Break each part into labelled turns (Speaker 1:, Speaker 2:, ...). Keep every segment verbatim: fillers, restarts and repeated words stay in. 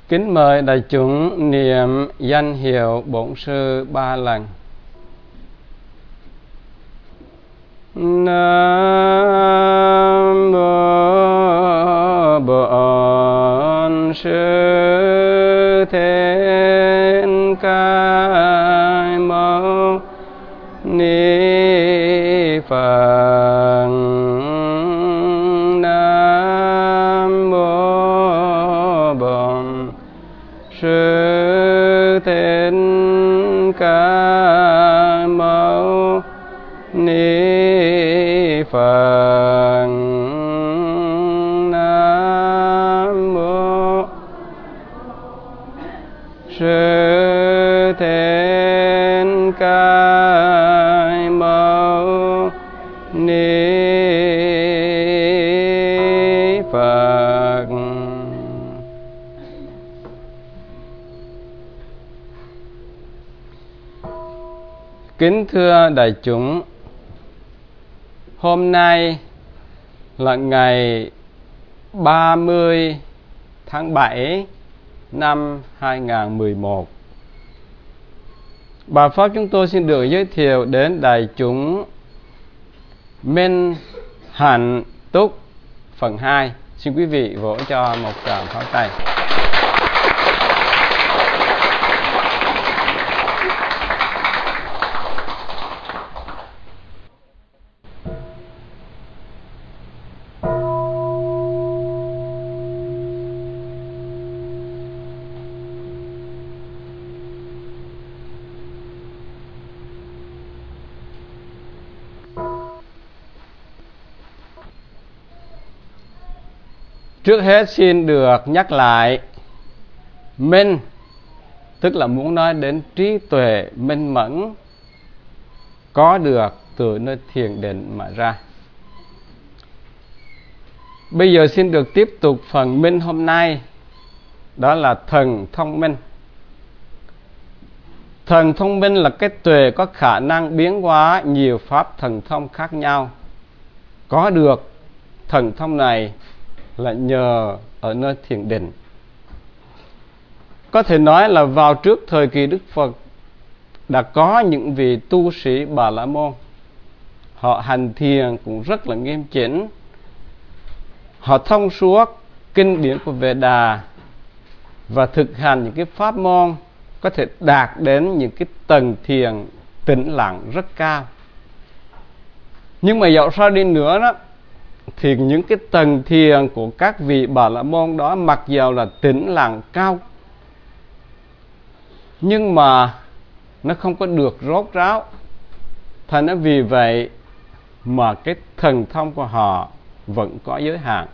Speaker 1: Kính mời đại chúng niệm danh hiệu Bổn Sư ba lần. Nam mô Bổn Sư Thích Ca Mâu Ni Phật. Nam mô Bổn Sư Thích Ca Mâu Ni Phật. Nam mô Sư Thích Ca Mâu Ni Phật. Kính thưa đại chúng, hôm nay là ngày ba mươi tháng bảy năm hai nghìn không trăm mười một. Bài pháp chúng tôi xin được giới thiệu đến đại chúng Minh Hạnh Túc phần hai. Xin quý vị vỗ cho một tràng pháo tay. Trước hết xin được nhắc lại, minh tức là muốn nói đến trí tuệ minh mẫn có được từ nơi thiền định mà ra. Bây giờ xin được tiếp tục phần minh hôm nay, đó là thần thông minh. Thần thông minh là cái tuệ có khả năng biến hóa nhiều pháp thần thông khác nhau. Có được thần thông này là nhờ ở nơi thiền định. Có thể nói là vào trước thời kỳ Đức Phật đã có những vị tu sĩ Bà La Môn. Họ hành thiền cũng rất là nghiêm chỉnh. Họ thông suốt kinh điển của Veda và thực hành những cái pháp môn có thể đạt đến những cái tầng thiền tĩnh lặng rất cao. Nhưng mà dẫu sao đi nữa đó, thì những cái tầng thiền của các vị Bà La Môn đó mặc dầu là tĩnh lặng cao, nhưng mà nó không có được rốt ráo. Thành ra vì vậy mà cái thần thông của họ vẫn có giới hạn.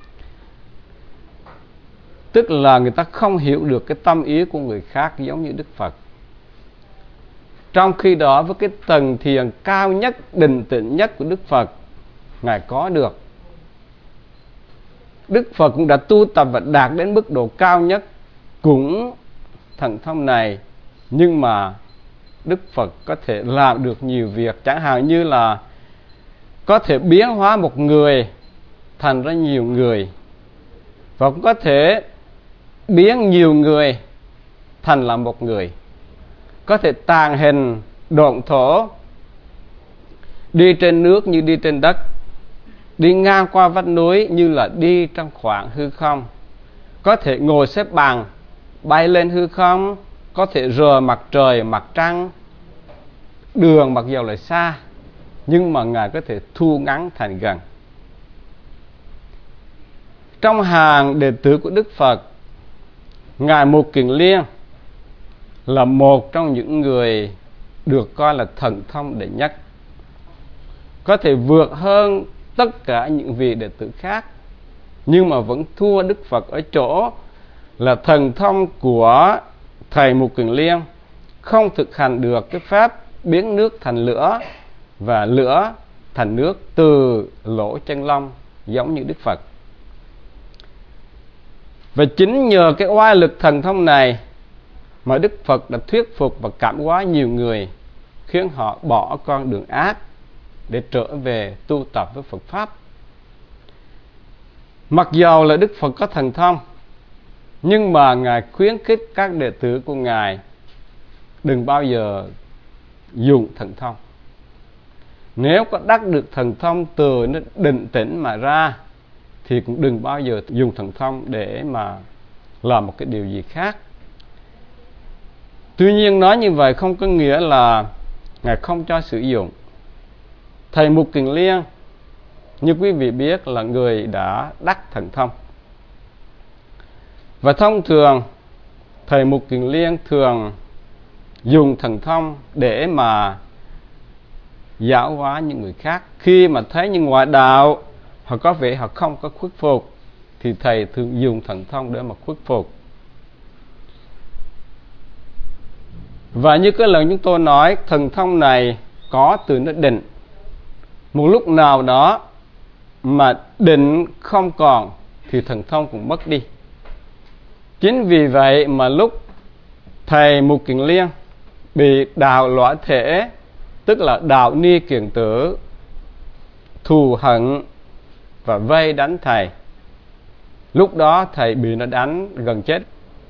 Speaker 1: Tức là người ta không hiểu được cái tâm ý của người khác giống như Đức Phật. Trong khi đó với cái tầng thiền cao nhất, định tĩnh nhất của Đức Phật, Ngài có được. Đức Phật cũng đã tu tập và đạt đến mức độ cao nhất cũng thần thông này. Nhưng mà Đức Phật có thể làm được nhiều việc. Chẳng hạn như là có thể biến hóa một người thành ra nhiều người, và cũng có thể biến nhiều người thành là một người. Có thể tàng hình độn thổ, đi trên nước như đi trên đất, đi ngang qua vách núi như là đi trong khoảng hư không. Có thể ngồi xếp bằng, bay lên hư không. Có thể rờ mặt trời, mặt trăng. Đường mặc dầu là xa, nhưng mà Ngài có thể thu ngắn thành gần. Trong hàng đệ tử của Đức Phật, Ngài Mục Kiền Liên là một trong những người được coi là thần thông đệ nhất, có thể vượt hơn tất cả những vị đệ tử khác, nhưng mà vẫn thua Đức Phật ở chỗ là thần thông của thầy Mục Kiền Liên không thực hành được cái pháp biến nước thành lửa và lửa thành nước từ lỗ chân lông giống như Đức Phật. Và chính nhờ cái oai lực thần thông này mà Đức Phật đã thuyết phục và cảm hóa nhiều người, khiến họ bỏ con đường ác để trở về tu tập với Phật Pháp. Mặc dầu là Đức Phật có thần thông, Nhưng mà Ngài khuyến khích các đệ tử của Ngài đừng bao giờ dùng thần thông. Nếu có đắc được thần thông từ nó định tĩnh mà ra thì cũng đừng bao giờ dùng thần thông để mà làm một cái điều gì khác. Tuy nhiên nói như vậy không có nghĩa là Ngài không cho sử dụng. Thầy Mục Kiền Liên, như quý vị biết, là người đã đắc thần thông. Và thông thường Thầy Mục Kiền Liên thường dùng thần thông để mà giáo hóa những người khác. Khi mà thấy những ngoại đạo họ có vẻ họ không có khuất phục thì Thầy thường dùng thần thông để mà khuất phục. Và như cái lần chúng tôi nói, thần thông này có từ nó định. Một lúc nào đó mà định không còn thì thần thông cũng mất đi. Chính vì vậy mà lúc Thầy Mục Kiền Liên bị đạo lõa thể, tức là đạo ni kiền tử, thù hận và vây đánh Thầy, lúc đó Thầy bị nó đánh gần chết.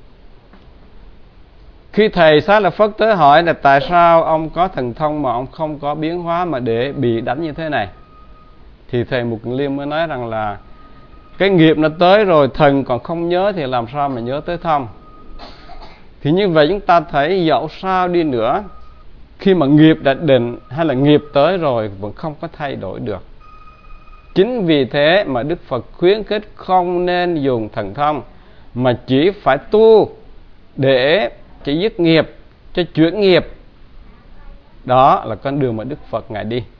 Speaker 1: Khi Thầy Xá Lợi Phất tới hỏi là tại sao ông có thần thông mà ông không có biến hóa mà để bị đánh như thế này, thì Thầy Mục Kiền Liên mới nói rằng là cái nghiệp nó tới rồi, thần còn không nhớ thì làm sao mà nhớ tới thông. Thì như vậy chúng ta thấy dẫu sao đi nữa, khi mà nghiệp đã định hay là nghiệp tới rồi vẫn không có thay đổi được. Chính vì thế mà Đức Phật khuyến khích không nên dùng thần thông, mà chỉ phải tu để chỉ dứt nghiệp, cho chuyển nghiệp. Đó là con đường mà Đức Phật Ngài đi.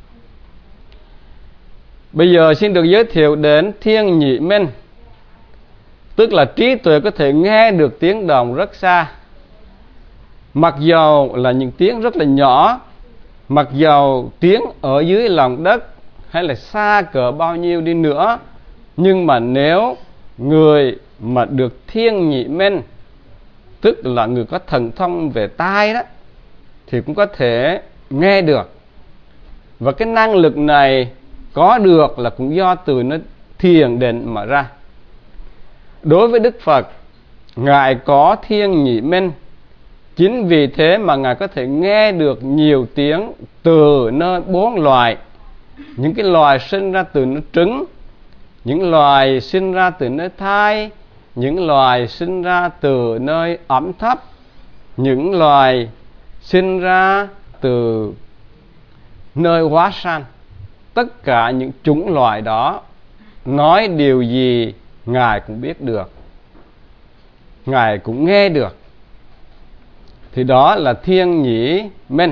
Speaker 1: Bây giờ xin được giới thiệu đến thiên nhị minh, tức là trí tuệ có thể nghe được tiếng động rất xa. Mặc dầu là những tiếng rất là nhỏ, mặc dầu tiếng ở dưới lòng đất hay là xa cỡ bao nhiêu đi nữa, nhưng mà nếu người mà được thiên nhị minh, tức là người có thần thông về tai đó, thì cũng có thể nghe được. Và cái năng lực này có được là cũng do từ nó thiền định mà ra. Đối với Đức Phật, Ngài có thiên nhị minh. Chính vì thế mà Ngài có thể nghe được nhiều tiếng từ nơi bốn loài. Những cái loài sinh ra từ nơi trứng, những loài sinh ra từ nơi thai, những loài sinh ra từ nơi ẩm thấp, những loài sinh ra từ nơi hóa sanh. Tất cả những chủng loài đó nói điều gì Ngài cũng biết được, Ngài cũng nghe được. Thì đó là thiên nhĩ minh.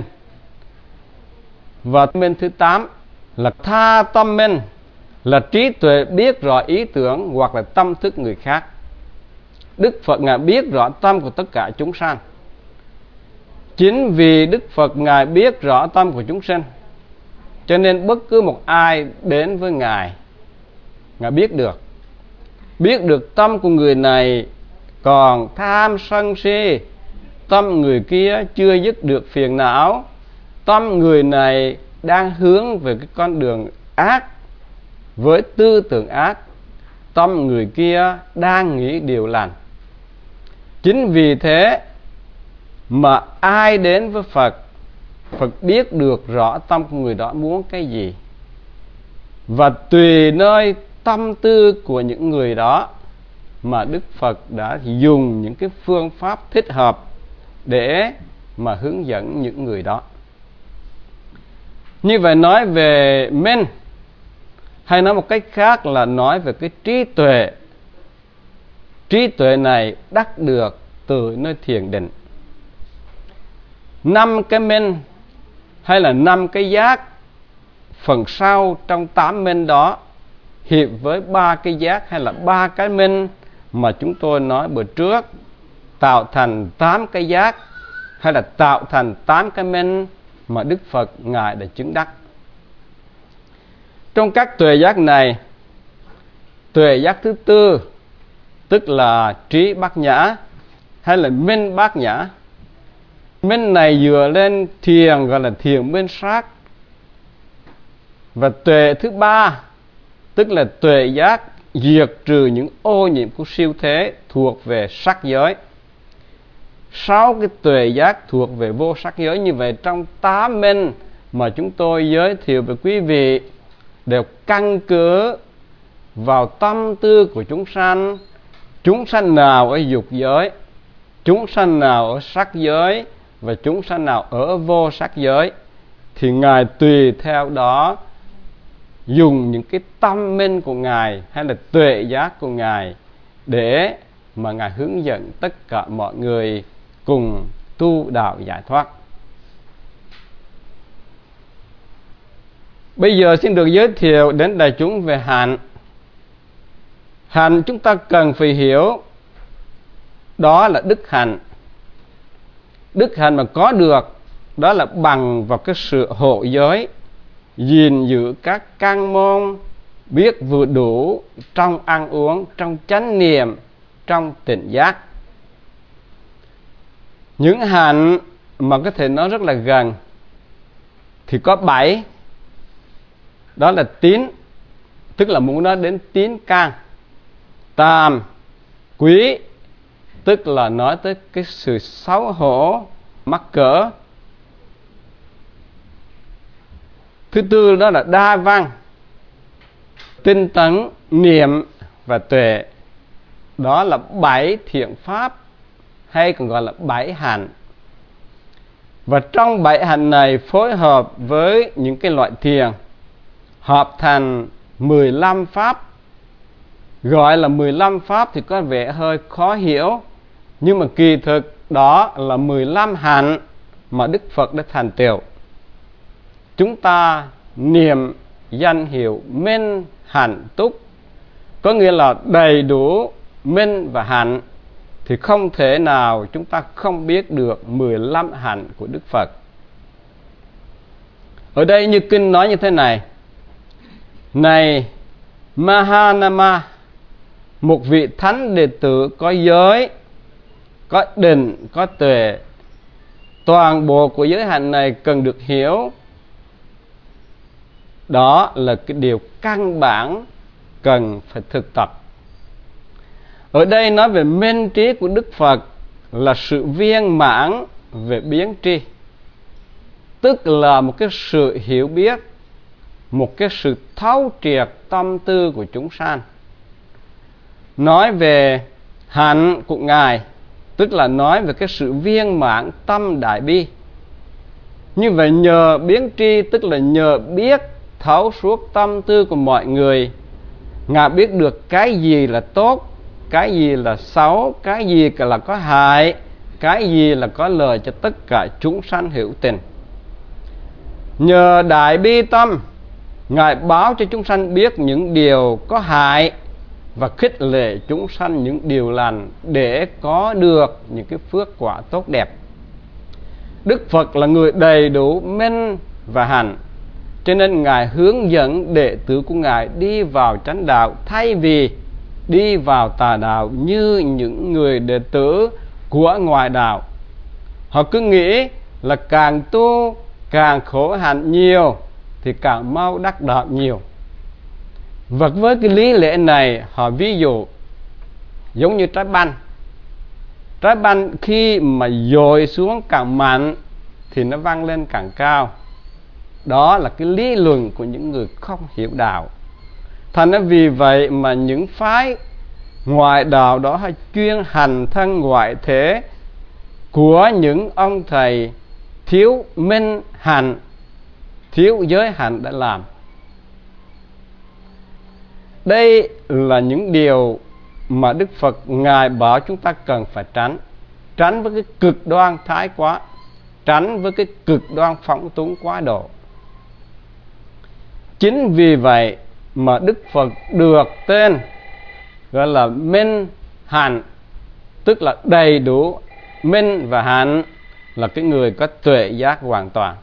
Speaker 1: Và minh thứ tám là tha tâm minh, là trí tuệ biết rõ ý tưởng hoặc là tâm thức người khác. Đức Phật Ngài biết rõ tâm của tất cả chúng sanh. Chính vì Đức Phật Ngài biết rõ tâm của chúng sinh, cho nên bất cứ một ai đến với Ngài, Ngài biết được. Biết được tâm của người này còn tham sân si, tâm người kia chưa dứt được phiền não, tâm người này đang hướng về cái con đường ác với tư tưởng ác, tâm người kia đang nghĩ điều lành. Chính vì thế mà ai đến với Phật, Phật biết được rõ tâm của người đó muốn cái gì. Và tùy nơi tâm tư của những người đó mà Đức Phật đã dùng những cái phương pháp thích hợp để mà hướng dẫn những người đó. Như vậy nói về minh, hay nói một cách khác là nói về cái trí tuệ. Trí tuệ này đắc được từ nơi thiền định. Năm cái minh hay là năm cái giác, phần sau trong tám minh đó hiệp với ba cái giác hay là ba cái minh mà chúng tôi nói bữa trước, tạo thành tám cái giác hay là tạo thành tám cái minh mà Đức Phật Ngài đã chứng đắc. Trong các tuệ giác này, tuệ giác thứ tư, tức là trí bát nhã hay là minh bát nhã. Minh này dựa lên thiền gọi là thiền minh sát. Và tuệ thứ ba, tức là tuệ giác diệt trừ những ô nhiễm của siêu thế thuộc về sắc giới. Sáu cái tuệ giác thuộc về vô sắc giới. Như vậy trong tám minh mà chúng tôi giới thiệu với quý vị đều căn cứ vào tâm tư của chúng sanh. Chúng sanh nào ở dục giới, chúng sanh nào ở sắc giới, và chúng sanh nào ở vô sắc giới, thì Ngài tùy theo đó dùng những cái tâm minh của Ngài hay là tuệ giác của Ngài để mà Ngài hướng dẫn tất cả mọi người cùng tu đạo giải thoát. Bây giờ xin được giới thiệu đến đại chúng về hạnh. Hạnh chúng ta cần phải hiểu đó là đức hạnh. Đức hạnh mà có được đó là bằng vào cái sự hộ giới, gìn giữ các căn môn, biết vừa đủ trong ăn uống, trong chánh niệm, trong tỉnh giác. Những hạnh mà có thể nói rất là gần thì có bảy. Đó là tín, tức là muốn nói đến tín căn. Tam, quý, tức là nói tới cái sự xấu hổ, mắc cỡ. Thứ tư đó là đa văn, tinh tấn, niệm và tuệ. Đó là bảy thiện pháp, hay còn gọi là bảy hạnh. Và trong bảy hạnh này phối hợp với những cái loại thiền, hợp thành mười lăm pháp. Gọi là mười lăm pháp thì có vẻ hơi khó hiểu, nhưng mà kỳ thực đó là mười lăm hạnh mà Đức Phật đã thành tựu. Chúng ta niệm danh hiệu minh hạnh túc, có nghĩa là đầy đủ minh và hạnh, thì không thể nào chúng ta không biết được mười lăm hạnh của Đức Phật. Ở đây như kinh nói như thế này: này Mahanama, một vị thánh đệ tử có giới, có định, có tuệ. Toàn bộ của giới hạnh này cần được hiểu. Đó là cái điều căn bản cần phải thực tập. Ở đây nói về minh trí của Đức Phật là sự viên mãn về biến tri, tức là một cái sự hiểu biết, một cái sự thấu triệt tâm tư của chúng sanh. Nói về hạnh của Ngài, tức là nói về cái sự viên mãn tâm đại bi. Như vậy nhờ biến tri, tức là nhờ biết thấu suốt tâm tư của mọi người, Ngài biết được cái gì là tốt, cái gì là xấu, cái gì là có hại, cái gì là có lợi cho tất cả chúng sanh hữu tình. Nhờ đại bi tâm, Ngài báo cho chúng sanh biết những điều có hại và khích lệ chúng sanh những điều lành để có được những cái phước quả tốt đẹp. Đức Phật là người đầy đủ minh và hạnh, cho nên Ngài hướng dẫn đệ tử của Ngài đi vào chánh đạo thay vì đi vào tà đạo như những người đệ tử của ngoại đạo. Họ cứ nghĩ là càng tu càng khổ hạnh nhiều thì càng mau đắc đạo nhiều. Và với cái lý lẽ này, họ ví dụ giống như trái banh. Trái banh khi mà dội xuống càng mạnh thì nó văng lên càng cao. Đó là cái lý luận của những người không hiểu đạo. Thành ra vì vậy mà những phái ngoại đạo đó hay chuyên hành thân ngoại thế của những ông thầy thiếu minh hạnh, thiếu giới hạnh đã làm. Đây là những điều mà Đức Phật Ngài bảo chúng ta cần phải tránh. Tránh với cái cực đoan thái quá, tránh với cái cực đoan phóng túng quá độ. Chính vì vậy mà Đức Phật được tên gọi là minh hạnh, tức là đầy đủ minh và hạnh, là cái người có tuệ giác hoàn toàn.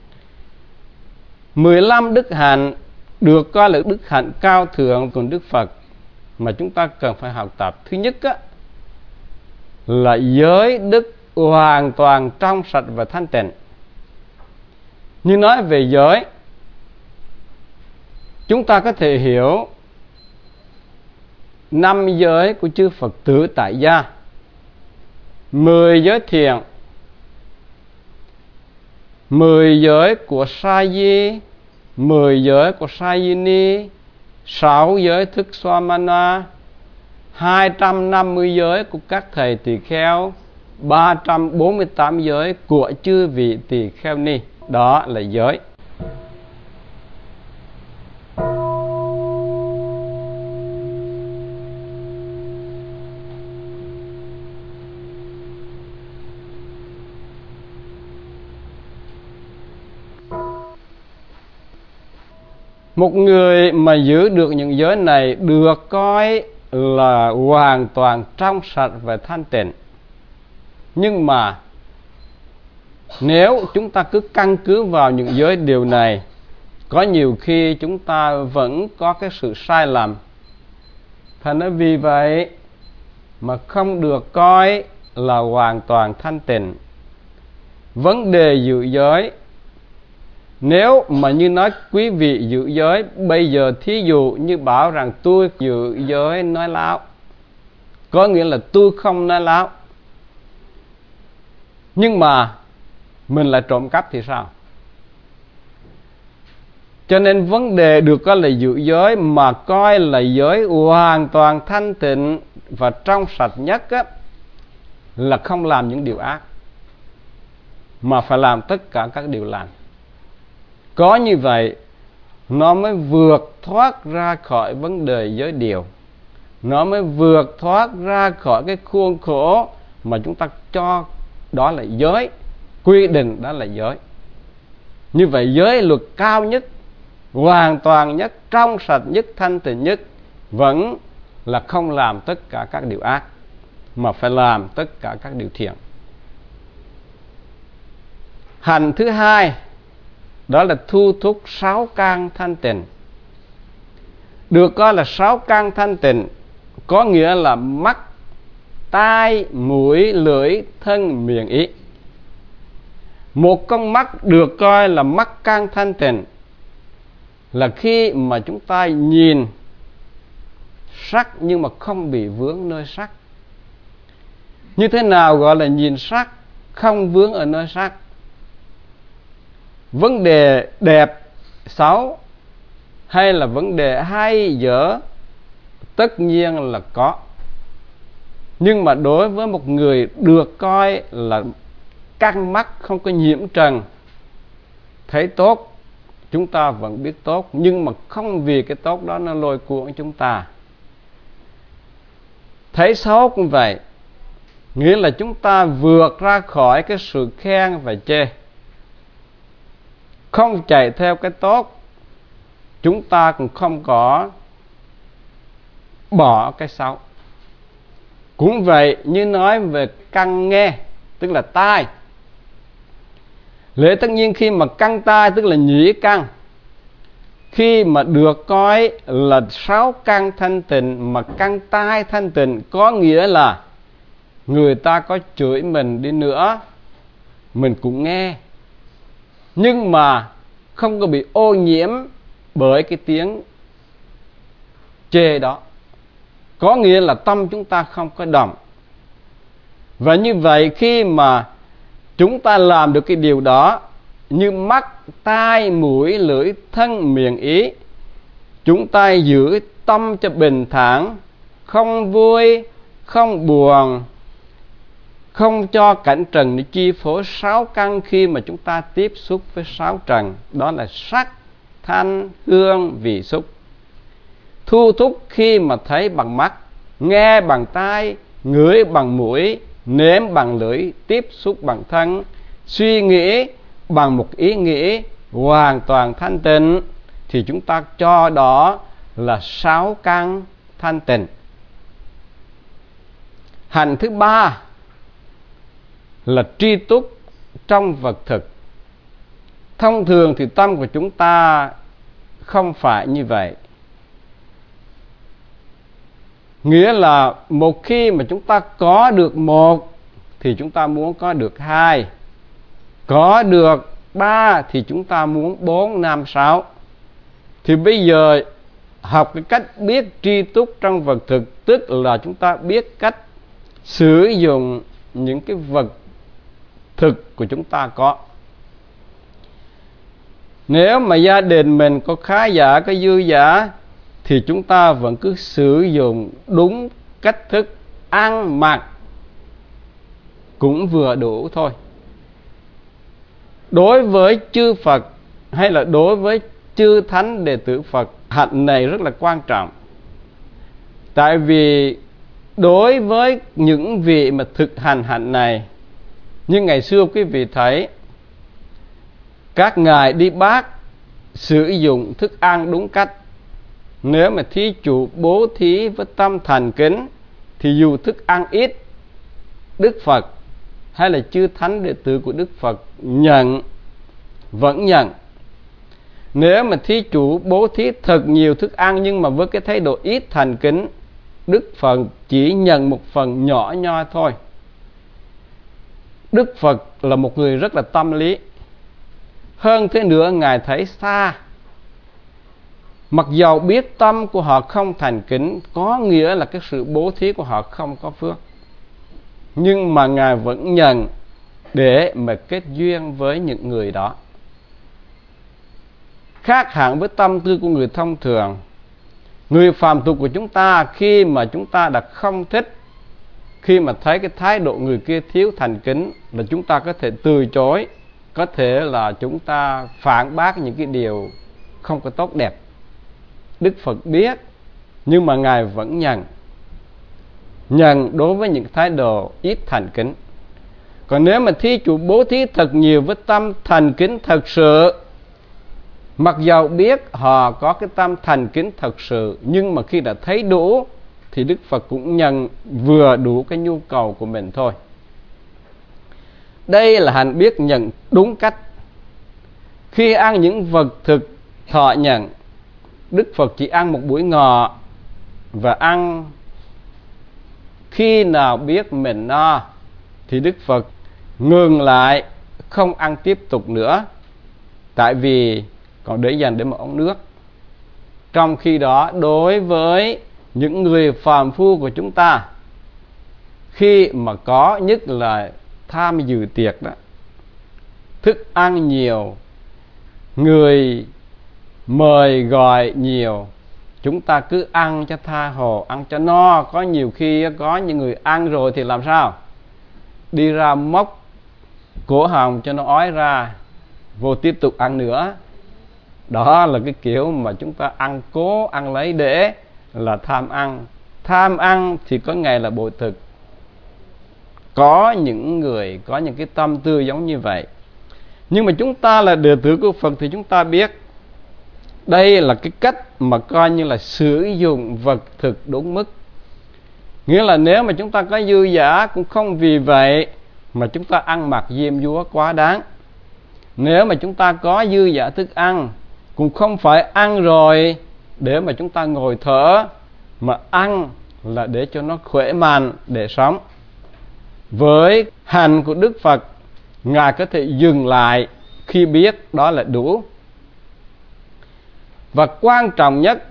Speaker 1: mười lăm đức hạnh được coi là đức hạnh cao thượng của Đức Phật mà chúng ta cần phải học tập. Thứ nhất á, là giới đức hoàn toàn trong sạch và thanh tịnh. Như nói về giới, chúng ta có thể hiểu năm giới của chư Phật tử tại gia, mười giới thiện, mười giới của Sa Di, mười giới của Sa Di Ni, sáu giới thức Swamana, hai trăm năm mươi giới của các thầy tỳ kheo, ba trăm bốn mươi tám giới của chư vị tỳ kheo ni. Đó là giới. Một người mà giữ được những giới này được coi là hoàn toàn trong sạch và thanh tịnh. Nhưng mà nếu chúng ta cứ căn cứ vào những giới điều này, có nhiều khi chúng ta vẫn có cái sự sai lầm. Thành ra vì vậy mà không được coi là hoàn toàn thanh tịnh. Vấn đề giữ giới, nếu mà như nói quý vị giữ giới, bây giờ thí dụ như bảo rằng tôi giữ giới nói láo, có nghĩa là tôi không nói láo, nhưng mà mình lại trộm cắp thì sao? Cho nên vấn đề được coi là giữ giới mà coi là giới hoàn toàn thanh tịnh và trong sạch nhất á, là không làm những điều ác, mà phải làm tất cả các điều lành. Có như vậy nó mới vượt thoát ra khỏi vấn đề giới điều, nó mới vượt thoát ra khỏi cái khuôn khổ mà chúng ta cho đó là giới, quy định đó là giới. Như vậy giới luật cao nhất, hoàn toàn nhất, trong sạch nhất, thanh tịnh nhất vẫn là không làm tất cả các điều ác, mà phải làm tất cả các điều thiện. Hành thứ hai đó là thu thúc sáu căn thanh tịnh. Được coi là sáu căn thanh tịnh có nghĩa là mắt, tai, mũi, lưỡi, thân, miệng, ý. Một con mắt được coi là mắt căn thanh tịnh là khi mà chúng ta nhìn sắc nhưng mà không bị vướng nơi sắc. Như thế nào gọi là nhìn sắc không vướng ở nơi sắc? Vấn đề đẹp, xấu hay là vấn đề hay, dở, tất nhiên là có. Nhưng mà đối với một người được coi là căn mắt không có nhiễm trần, thấy tốt, chúng ta vẫn biết tốt, nhưng mà không vì cái tốt đó nó lôi cuốn chúng ta. Thấy xấu cũng vậy, nghĩa là chúng ta vượt ra khỏi cái sự khen và chê, không chạy theo cái tốt, chúng ta cũng không có bỏ cái xấu. Cũng vậy như nói về căn nghe, tức là tai. Lẽ tất nhiên khi mà căn tai tức là nhĩ căn, khi mà được coi là sáu căn thanh tịnh mà căn tai thanh tịnh, có nghĩa là người ta có chửi mình đi nữa mình cũng nghe, nhưng mà không có bị ô nhiễm bởi cái tiếng chê đó. Có nghĩa là tâm chúng ta không có động. Và như vậy khi mà chúng ta làm được cái điều đó, như mắt, tai, mũi, lưỡi, thân, miệng, ý, chúng ta giữ tâm cho bình thản, không vui, không buồn, không cho cảnh trần để chi phối sáu căn khi mà chúng ta tiếp xúc với sáu trần. Đó là sắc, thanh, hương, vị, xúc. Thu thúc khi mà thấy bằng mắt, nghe bằng tai, ngửi bằng mũi, nếm bằng lưỡi, tiếp xúc bằng thân, suy nghĩ bằng một ý nghĩ hoàn toàn thanh tịnh, thì chúng ta cho đó là sáu căn thanh tịnh. Hành thứ ba là tri túc trong vật thực. Thông thường thì tâm của chúng ta không phải như vậy. Nghĩa là một khi mà chúng ta có được một thì chúng ta muốn có được hai, có được ba thì chúng ta muốn bốn, năm, sáu. Thì bây giờ học cái cách biết tri túc trong vật thực, tức là chúng ta biết cách sử dụng những cái vật thực của chúng ta có. Nếu mà gia đình mình có khá giả, có dư giả, thì chúng ta vẫn cứ sử dụng đúng cách thức, ăn mặc cũng vừa đủ thôi. Đối với chư Phật hay là đối với chư thánh đệ tử Phật, hạnh này rất là quan trọng. Tại vì đối với những vị mà thực hành hạnh này, như ngày xưa quý vị thấy các ngài đi bát sử dụng thức ăn đúng cách. Nếu mà thí chủ bố thí với tâm thành kính, thì dù thức ăn ít, Đức Phật hay là chư thánh đệ tử của Đức Phật nhận, vẫn nhận. Nếu mà thí chủ bố thí thật nhiều thức ăn nhưng mà với cái thái độ ít thành kính, Đức Phật chỉ nhận một phần nhỏ nhoi thôi. Đức Phật là một người rất là tâm lý. Hơn thế nữa, ngài thấy xa. Mặc dầu biết tâm của họ không thành kính, có nghĩa là cái sự bố thí của họ không có phước, nhưng mà ngài vẫn nhận để mà kết duyên với những người đó. Khác hẳn với tâm tư của người thông thường. Người phàm tục của chúng ta, khi mà chúng ta đã không thích, khi mà thấy cái thái độ người kia thiếu thành kính, là chúng ta có thể từ chối, có thể là chúng ta phản bác những cái điều không có tốt đẹp. Đức Phật biết, nhưng mà ngài vẫn nhận. Nhận đối với những thái độ ít thành kính. Còn nếu mà thí chủ bố thí thật nhiều với tâm thành kính thật sự, mặc dầu biết họ có cái tâm thành kính thật sự, nhưng mà khi đã thấy đủ, thì Đức Phật cũng nhận vừa đủ cái nhu cầu của mình thôi. Đây là hạnh biết nhận đúng cách. Khi ăn những vật thực thọ nhận, Đức Phật chỉ ăn một buổi ngọ, và ăn khi nào biết mình no thì Đức Phật ngừng lại, không ăn tiếp tục nữa, tại vì còn để dành để một ống nước. Trong khi đó, đối với những người phàm phu của chúng ta, khi mà có nhất là tham dự tiệc đó, thức ăn nhiều, người mời gọi nhiều, chúng ta cứ ăn cho tha hồ, ăn cho no. Có nhiều khi có những người ăn rồi thì làm sao? Đi ra móc cổ họng cho nó ói ra, vô tiếp tục ăn nữa. Đó là cái kiểu mà chúng ta ăn cố, ăn lấy để là tham ăn. Tham ăn thì có ngày là bội thực. Có những người có những cái tâm tư giống như vậy. Nhưng mà chúng ta là đệ tử của Phật thì chúng ta biết đây là cái cách mà coi như là sử dụng vật thực đúng mức. Nghĩa là nếu mà chúng ta có dư giả, cũng không vì vậy mà chúng ta ăn mặc diêm dúa quá đáng. Nếu mà chúng ta có dư giả thức ăn, cũng không phải ăn rồi để mà chúng ta ngồi thở, mà ăn là để cho nó khỏe mạnh để sống. Với hành của Đức Phật, ngài có thể dừng lại khi biết đó là đủ. Và quan trọng nhất,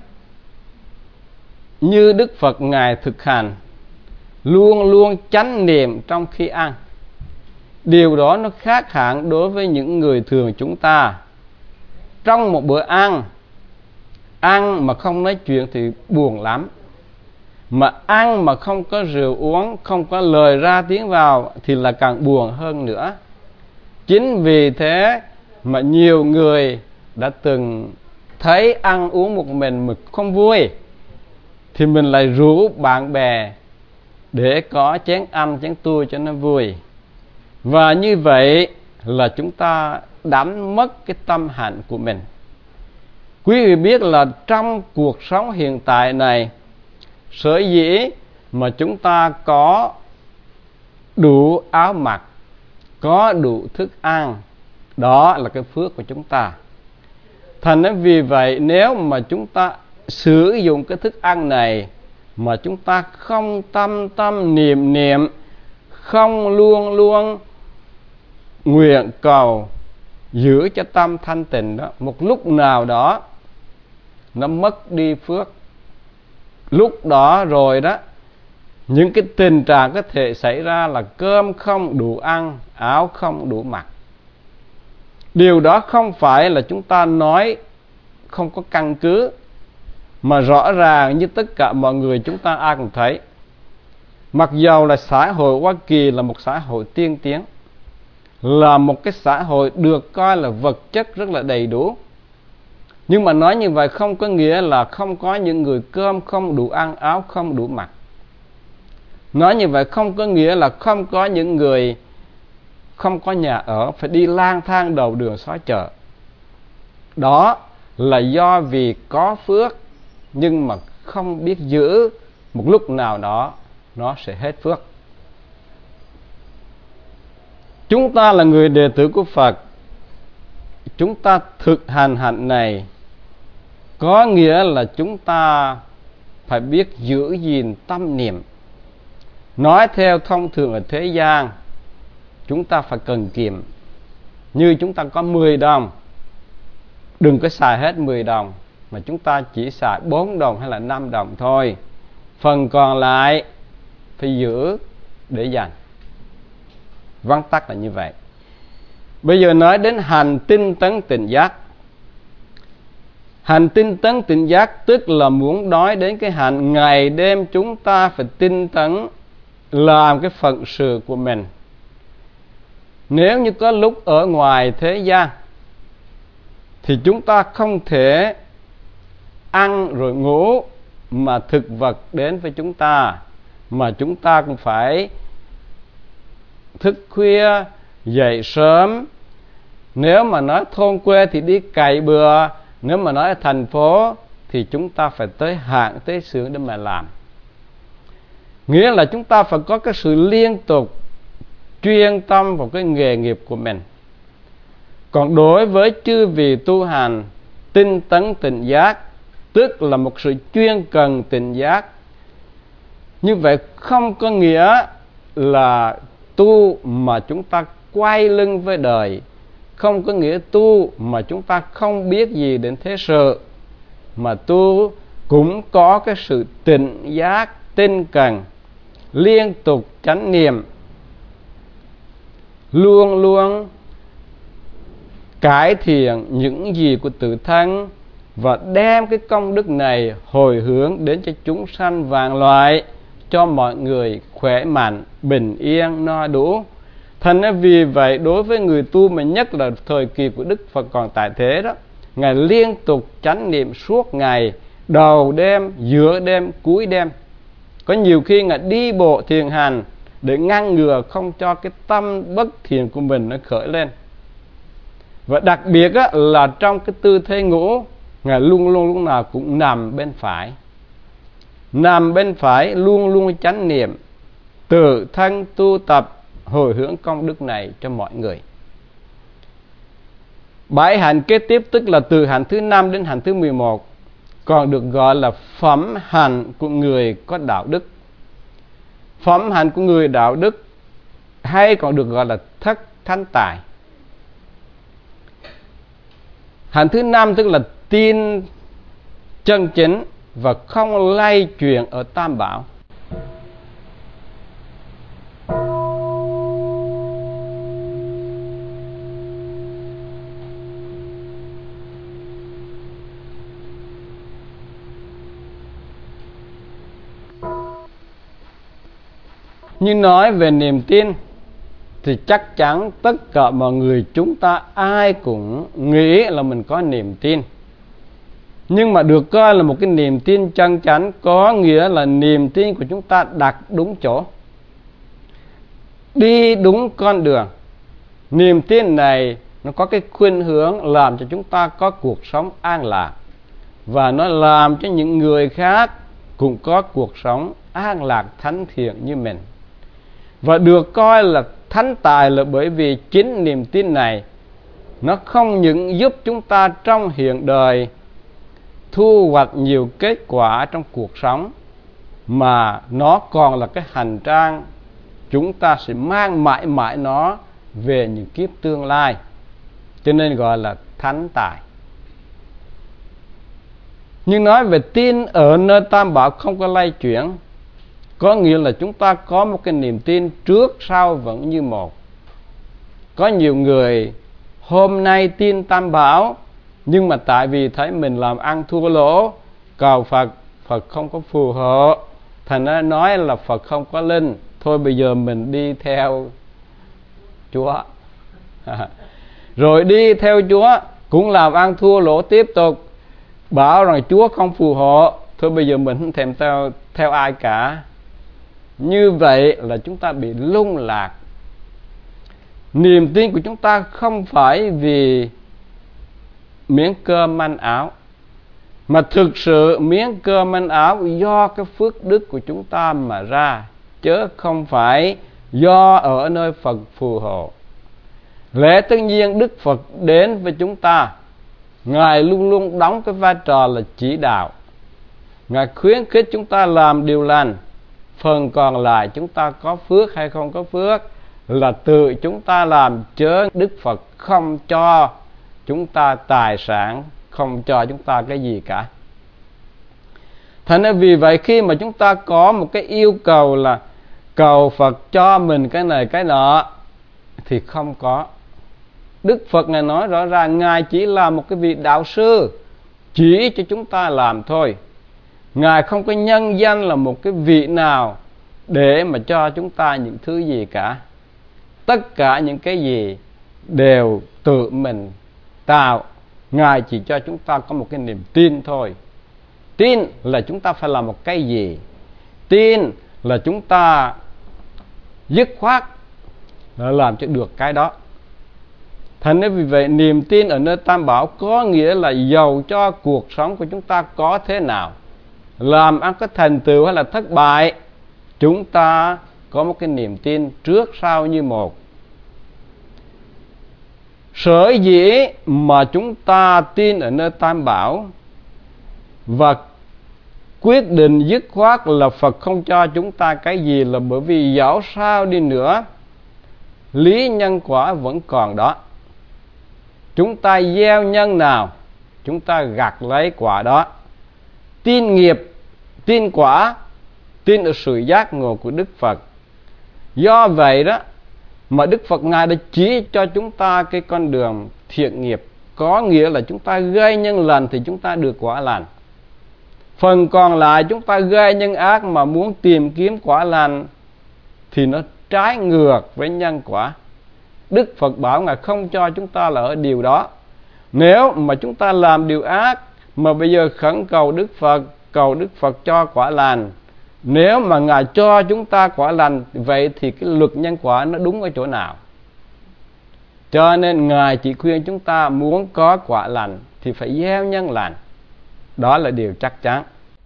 Speaker 1: như Đức Phật ngài thực hành, luôn luôn chánh niệm trong khi ăn. Điều đó nó khác hẳn đối với những người thường chúng ta. Trong một bữa ăn, ăn mà không nói chuyện thì buồn lắm. Mà ăn mà không có rượu uống, không có lời ra tiếng vào thì là càng buồn hơn nữa. Chính vì thế mà nhiều người đã từng thấy ăn uống một mình mà không vui, thì mình lại rủ bạn bè để có chén ăn, chén tu cho nó vui. Và như vậy là chúng ta đánh mất cái tâm hạnh của mình. Quý vị biết là trong cuộc sống hiện tại này, sở dĩ mà chúng ta có đủ áo mặc, có đủ thức ăn, đó là cái phước của chúng ta. Thành ra vì vậy, nếu mà chúng ta sử dụng cái thức ăn này mà chúng ta không tâm tâm niệm niệm, không luôn luôn nguyện cầu giữ cho tâm thanh tịnh đó, một lúc nào đó nó mất đi phước. Lúc đó rồi đó, những cái tình trạng có thể xảy ra là cơm không đủ ăn, áo không đủ mặc. Điều đó không phải là chúng ta nói không có căn cứ, mà rõ ràng như tất cả mọi người chúng ta ai cũng thấy. Mặc dầu là xã hội Hoa Kỳ là một xã hội tiên tiến, là một cái xã hội được coi là vật chất rất là đầy đủ, nhưng mà nói như vậy không có nghĩa là không có những người cơm không đủ ăn, áo không đủ mặc. Nói như vậy không có nghĩa là không có những người không có nhà ở, phải đi lang thang đầu đường xó chợ. Đó là do vì có phước nhưng mà không biết giữ, một lúc nào đó nó sẽ hết phước. Chúng ta là người đệ tử của Phật, chúng ta thực hành hạnh này có nghĩa là chúng ta phải biết giữ gìn tâm niệm. Nói theo thông thường ở thế gian, chúng ta phải cần kiệm. Như chúng ta có mười đồng, đừng có xài hết mười đồng, mà chúng ta chỉ xài bốn đồng hay là năm đồng thôi. Phần còn lại phải giữ để dành. Vắn tắt là như vậy. Bây giờ nói đến hành tinh tấn tịnh giác. Hành tinh tấn tịnh giác tức là muốn nói đến cái hành ngày đêm chúng ta phải tinh tấn làm cái phận sự của mình. Nếu như có lúc ở ngoài thế gian thì chúng ta không thể ăn rồi ngủ mà thực vật đến với chúng ta, mà chúng ta cũng phải thức khuya, dậy sớm. Nếu mà nói thôn quê thì đi cày bừa, nếu mà nói ở thành phố thì chúng ta phải tới hãng, tới xưởng để mà làm. Nghĩa là chúng ta phải có cái sự liên tục chuyên tâm vào cái nghề nghiệp của mình. Còn đối với chư vị tu hành tinh tấn tịnh giác, tức là một sự chuyên cần tịnh giác, như vậy không có nghĩa là tu mà chúng ta quay lưng với đời, không có nghĩa tu mà chúng ta không biết gì đến thế sự, mà tu cũng có cái sự tịnh giác tinh cần, liên tục chánh niệm, luôn luôn cải thiện những gì của tự thân và đem cái công đức này hồi hướng đến cho chúng sanh vạn loại, cho mọi người khỏe mạnh, bình yên, no đủ. Thành ra vì vậy đối với người tu, mà nhất là thời kỳ của Đức Phật còn tại thế đó, Ngài liên tục chánh niệm suốt ngày, đầu đêm, giữa đêm, cuối đêm. Có nhiều khi Ngài đi bộ thiền hành để ngăn ngừa không cho cái tâm bất thiện của mình nó khởi lên. Và đặc biệt á, là trong cái tư thế ngủ, Ngài luôn luôn lúc nào cũng nằm bên phải. Nằm bên phải luôn luôn chánh niệm, tự thân tu tập hồi hướng công đức này cho mọi người. Bảy hạnh kế tiếp tức là từ hạnh thứ năm đến hạnh thứ mười một, còn được gọi là phẩm hạnh của người có đạo đức. Phẩm hạnh của người đạo đức hay còn được gọi là thất thánh tài. Hạnh thứ năm tức là tin chân chính và không lay chuyển ở tam bảo. Như nói về niềm tin thì chắc chắn tất cả mọi người chúng ta ai cũng nghĩ là mình có niềm tin. Nhưng mà được coi là một cái niềm tin chân chánh có nghĩa là niềm tin của chúng ta đặt đúng chỗ, đi đúng con đường. Niềm tin này nó có cái khuynh hướng làm cho chúng ta có cuộc sống an lạc, và nó làm cho những người khác cũng có cuộc sống an lạc thánh thiện như mình. Và được coi là thánh tài là bởi vì chính niềm tin này nó không những giúp chúng ta trong hiện đời thu hoạch nhiều kết quả trong cuộc sống, mà nó còn là cái hành trang chúng ta sẽ mang mãi mãi nó về những kiếp tương lai, cho nên gọi là thánh tài. Nhưng nói về tin ở nơi Tam Bảo không có lay chuyển, có nghĩa là chúng ta có một cái niềm tin trước sau vẫn như một. Có nhiều người hôm nay tin Tam Bảo, nhưng mà tại vì thấy mình làm ăn thua lỗ, cầu Phật, Phật không có phù hộ, thành ra nói là Phật không có linh, thôi bây giờ mình đi theo Chúa. Rồi đi theo Chúa cũng làm ăn thua lỗ tiếp tục, bảo rằng Chúa không phù hộ, thôi bây giờ mình không thèm theo, theo ai cả. Như vậy là chúng ta bị lung lạc. Niềm tin của chúng ta không phải vì miếng cơm manh áo, mà thực sự miếng cơm manh áo do cái phước đức của chúng ta mà ra, chứ không phải do ở nơi Phật phù hộ. Lẽ tất nhiên Đức Phật đến với chúng ta, Ngài luôn luôn đóng cái vai trò là chỉ đạo. Ngài khuyến khích chúng ta làm điều lành. Phần còn lại chúng ta có phước hay không có phước là tự chúng ta làm, chứ Đức Phật không cho chúng ta tài sản, không cho chúng ta cái gì cả. Thành ra vì vậy khi mà chúng ta có một cái yêu cầu là cầu Phật cho mình cái này cái nọ thì không có. Đức Phật Ngài nói rõ ràng, Ngài chỉ là một cái vị đạo sư, chỉ cho chúng ta làm thôi. Ngài không có nhân danh là một cái vị nào để mà cho chúng ta những thứ gì cả. Tất cả những cái gì đều tự mình tạo. Ngài chỉ cho chúng ta có một cái niềm tin thôi. Tin là chúng ta phải làm một cái gì, tin là chúng ta dứt khoát là làm cho được cái đó. Thành nên vì vậy niềm tin ở nơi Tam Bảo có nghĩa là dầu cho cuộc sống của chúng ta có thế nào, làm ăn có thành tựu hay là thất bại, chúng ta có một cái niềm tin trước sau như một. Sở dĩ mà chúng ta tin ở nơi Tam Bảo và quyết định dứt khoát là Phật không cho chúng ta cái gì là bởi vì dẫu sao đi nữa, lý nhân quả vẫn còn đó. Chúng ta gieo nhân nào, chúng ta gặt lấy quả đó. Tin nghiệp, tin quả, tin ở sự giác ngộ của Đức Phật. Do vậy đó mà Đức Phật Ngài đã chỉ cho chúng ta cái con đường thiện nghiệp, có nghĩa là chúng ta gây nhân lành thì chúng ta được quả lành. Phần còn lại chúng ta gây nhân ác mà muốn tìm kiếm quả lành thì nó trái ngược với nhân quả. Đức Phật bảo Ngài không cho chúng ta là ở điều đó. Nếu mà chúng ta làm điều ác mà bây giờ khẩn cầu Đức Phật, cầu Đức Phật cho quả lành, nếu mà Ngài cho chúng ta quả lành, vậy thì cái luật nhân quả nó đúng ở chỗ nào? Cho nên Ngài chỉ khuyên chúng ta muốn có quả lành thì phải gieo nhân lành. Đó là điều chắc chắn.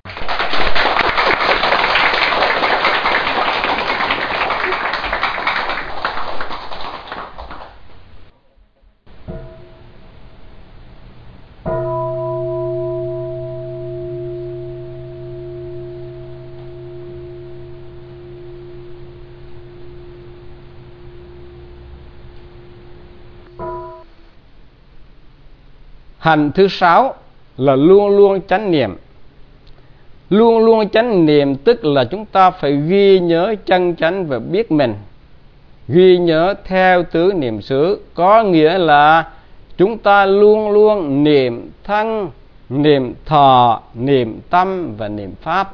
Speaker 1: Hành thứ sáu là luôn luôn chánh niệm. Luôn luôn chánh niệm tức là chúng ta phải ghi nhớ chân chánh và biết mình, ghi nhớ theo tứ niệm xứ, có nghĩa là chúng ta luôn luôn niệm thân, niệm thọ, niệm tâm và niệm pháp.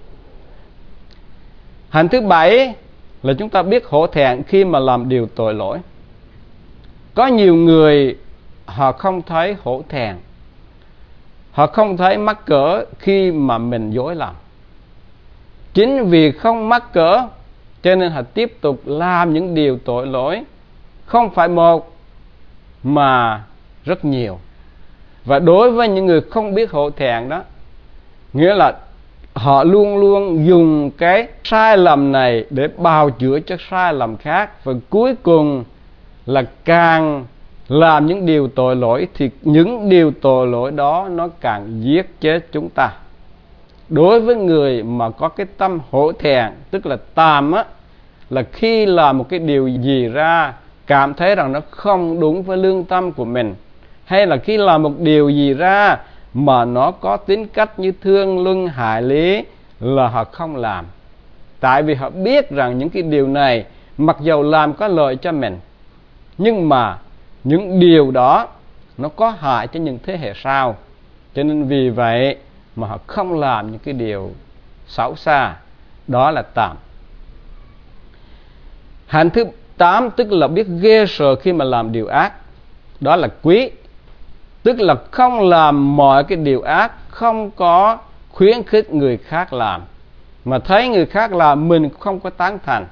Speaker 1: Hành thứ bảy là chúng ta biết hổ thẹn khi mà làm điều tội lỗi. Có nhiều người họ không thấy hổ thẹn, họ không thấy mắc cỡ khi mà mình dối lòng. Chính vì không mắc cỡ cho nên họ tiếp tục làm những điều tội lỗi, không phải một mà rất nhiều. Và đối với những người không biết hổ thẹn đó, nghĩa là họ luôn luôn dùng cái sai lầm này để bào chữa cho sai lầm khác, và cuối cùng là càng làm những điều tội lỗi thì những điều tội lỗi đó nó càng giết chết chúng ta. Đối với người mà có cái tâm hổ thẹn, tức là tàm á, là khi làm một cái điều gì ra cảm thấy rằng nó không đúng với lương tâm của mình, hay là khi làm một điều gì ra mà nó có tính cách như thương luân hại lý là họ không làm. Tại vì họ biết rằng những cái điều này mặc dầu làm có lợi cho mình, nhưng mà những điều đó nó có hại cho những thế hệ sau. Cho nên vì vậy mà họ không làm những cái điều xấu xa. Đó là tạm. Hạnh thứ tám tức là biết ghê sợ khi mà làm điều ác. Đó là quý. Tức là không làm mọi cái điều ác, không có khuyến khích người khác làm, mà thấy người khác làm mình không có tán thành.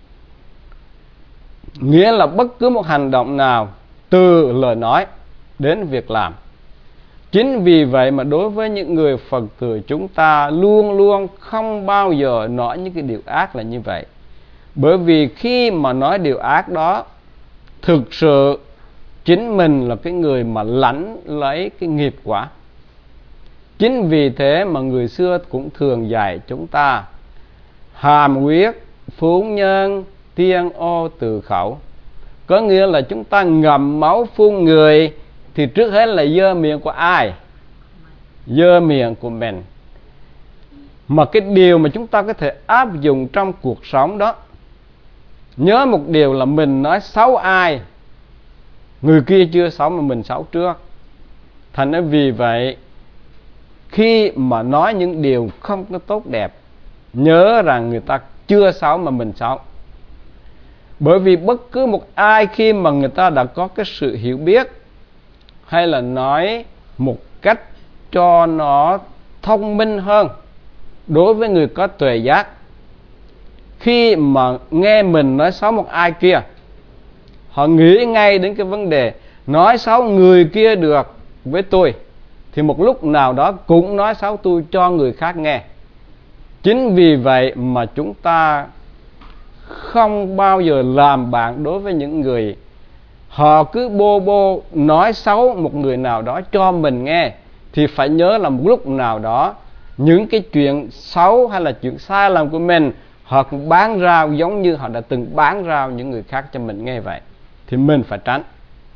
Speaker 1: Nghĩa là bất cứ một hành động nào, từ lời nói đến việc làm. Chính vì vậy mà đối với những người Phật tử chúng ta luôn luôn không bao giờ nói những cái điều ác là như vậy. Bởi vì khi mà nói điều ác đó, thực sự chính mình là cái người mà lãnh lấy cái nghiệp quả. Chính vì thế mà người xưa cũng thường dạy chúng ta: hàm huyết, phú nhân, tiên ô từ khẩu. Có nghĩa là chúng ta ngậm máu phun người thì trước hết là dơ miệng của ai? Dơ miệng của mình. Mà cái điều mà chúng ta có thể áp dụng trong cuộc sống đó, nhớ một điều là mình nói xấu ai, người kia chưa xấu mà mình xấu trước. Thành ra vì vậy, khi mà nói những điều không có tốt đẹp, nhớ rằng người ta chưa xấu mà mình xấu. Bởi vì bất cứ một ai khi mà người ta đã có cái sự hiểu biết, hay là nói một cách cho nó thông minh hơn đối với người có tuệ giác, khi mà nghe mình nói xấu một ai kia, họ nghĩ ngay đến cái vấn đề nói xấu người kia được với tôi, thì một lúc nào đó cũng nói xấu tôi cho người khác nghe. Chính vì vậy mà chúng ta không bao giờ làm bạn đối với những người họ cứ bô bô nói xấu một người nào đó cho mình nghe. Thì phải nhớ là một lúc nào đó những cái chuyện xấu hay là chuyện sai lầm của mình họ cũng bán rao giống như họ đã từng bán rao những người khác cho mình nghe vậy. Thì mình phải tránh.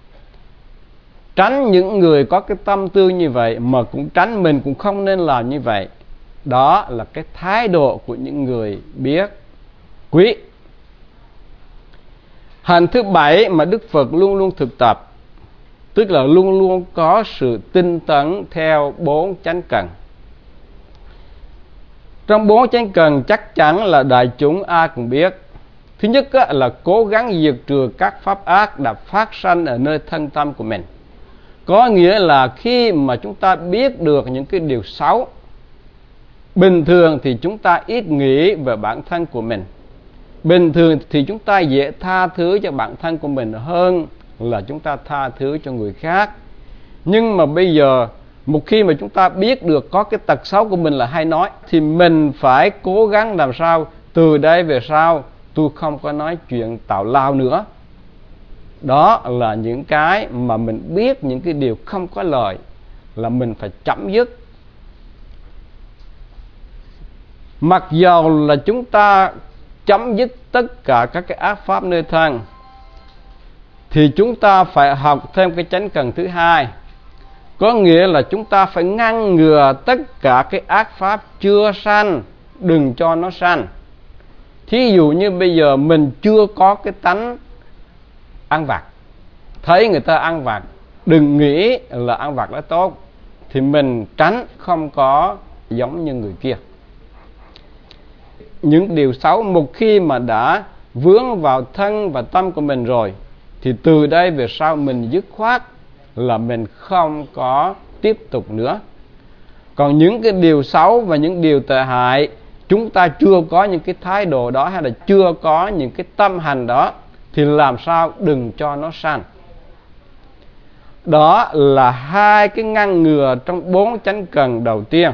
Speaker 1: Tránh những người có cái tâm tư như vậy, mà cũng tránh mình cũng không nên làm như vậy. Đó là cái thái độ của những người biết quý. Hạnh thứ bảy mà Đức Phật luôn luôn thực tập, tức là luôn luôn có sự tinh tấn theo bốn chánh cần. Trong bốn chánh cần chắc chắn là đại chúng ai cũng biết. Thứ nhất là cố gắng diệt trừ các pháp ác đã phát sanh ở nơi thân tâm của mình. Có nghĩa là khi mà chúng ta biết được những cái điều xấu, bình thường thì chúng ta ít nghĩ về bản thân của mình. Bình thường thì chúng ta dễ tha thứ cho bản thân của mình hơn là chúng ta tha thứ cho người khác. Nhưng mà bây giờ, một khi mà chúng ta biết được có cái tật xấu của mình là hay nói, thì mình phải cố gắng làm sao từ đây về sau tôi không có nói chuyện tào lao nữa. Đó là những cái mà mình biết những cái điều không có lợi là mình phải chấm dứt. Mặc dầu là chúng ta chấm dứt tất cả các cái ác pháp nơi thân, thì chúng ta phải học thêm cái chánh cần thứ hai. Có nghĩa là chúng ta phải ngăn ngừa tất cả cái ác pháp chưa sanh, đừng cho nó sanh. Thí dụ như bây giờ mình chưa có cái tánh ăn vặt, thấy người ta ăn vặt, đừng nghĩ là ăn vặt đó tốt, thì mình tránh không có giống như người kia. Những điều xấu một khi mà đã vướng vào thân và tâm của mình rồi, thì từ đây về sau mình dứt khoát là mình không có tiếp tục nữa. Còn những cái điều xấu và những điều tệ hại, chúng ta chưa có những cái thái độ đó, hay là chưa có những cái tâm hành đó, thì làm sao đừng cho nó sanh. Đó là hai cái ngăn ngừa trong bốn chánh cần đầu tiên.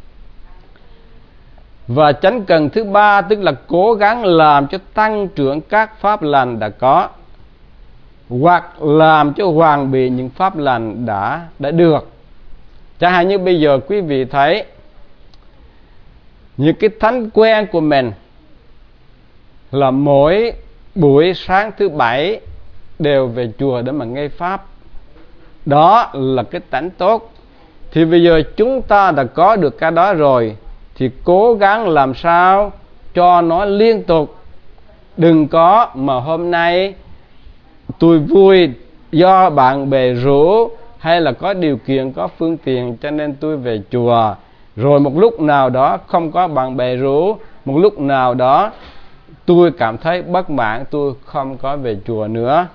Speaker 1: Và chánh cần thứ ba tức là cố gắng làm cho tăng trưởng các pháp lành đã có, hoặc làm cho hoàn bị những pháp lành đã đã được. Chẳng hạn như bây giờ quý vị thấy những cái thói quen của mình là mỗi buổi sáng thứ bảy đều về chùa để mà nghe pháp. Đó là cái tánh tốt. Thì bây giờ chúng ta đã có được cái đó rồi, thì cố gắng làm sao cho nó liên tục. Đừng có mà hôm nay tôi vui do bạn bè rủ, hay là có điều kiện, có phương tiện cho nên tôi về chùa. Rồi một lúc nào đó không có bạn bè rủ, một lúc nào đó tôi cảm thấy bất mãn, tôi không có về chùa nữa.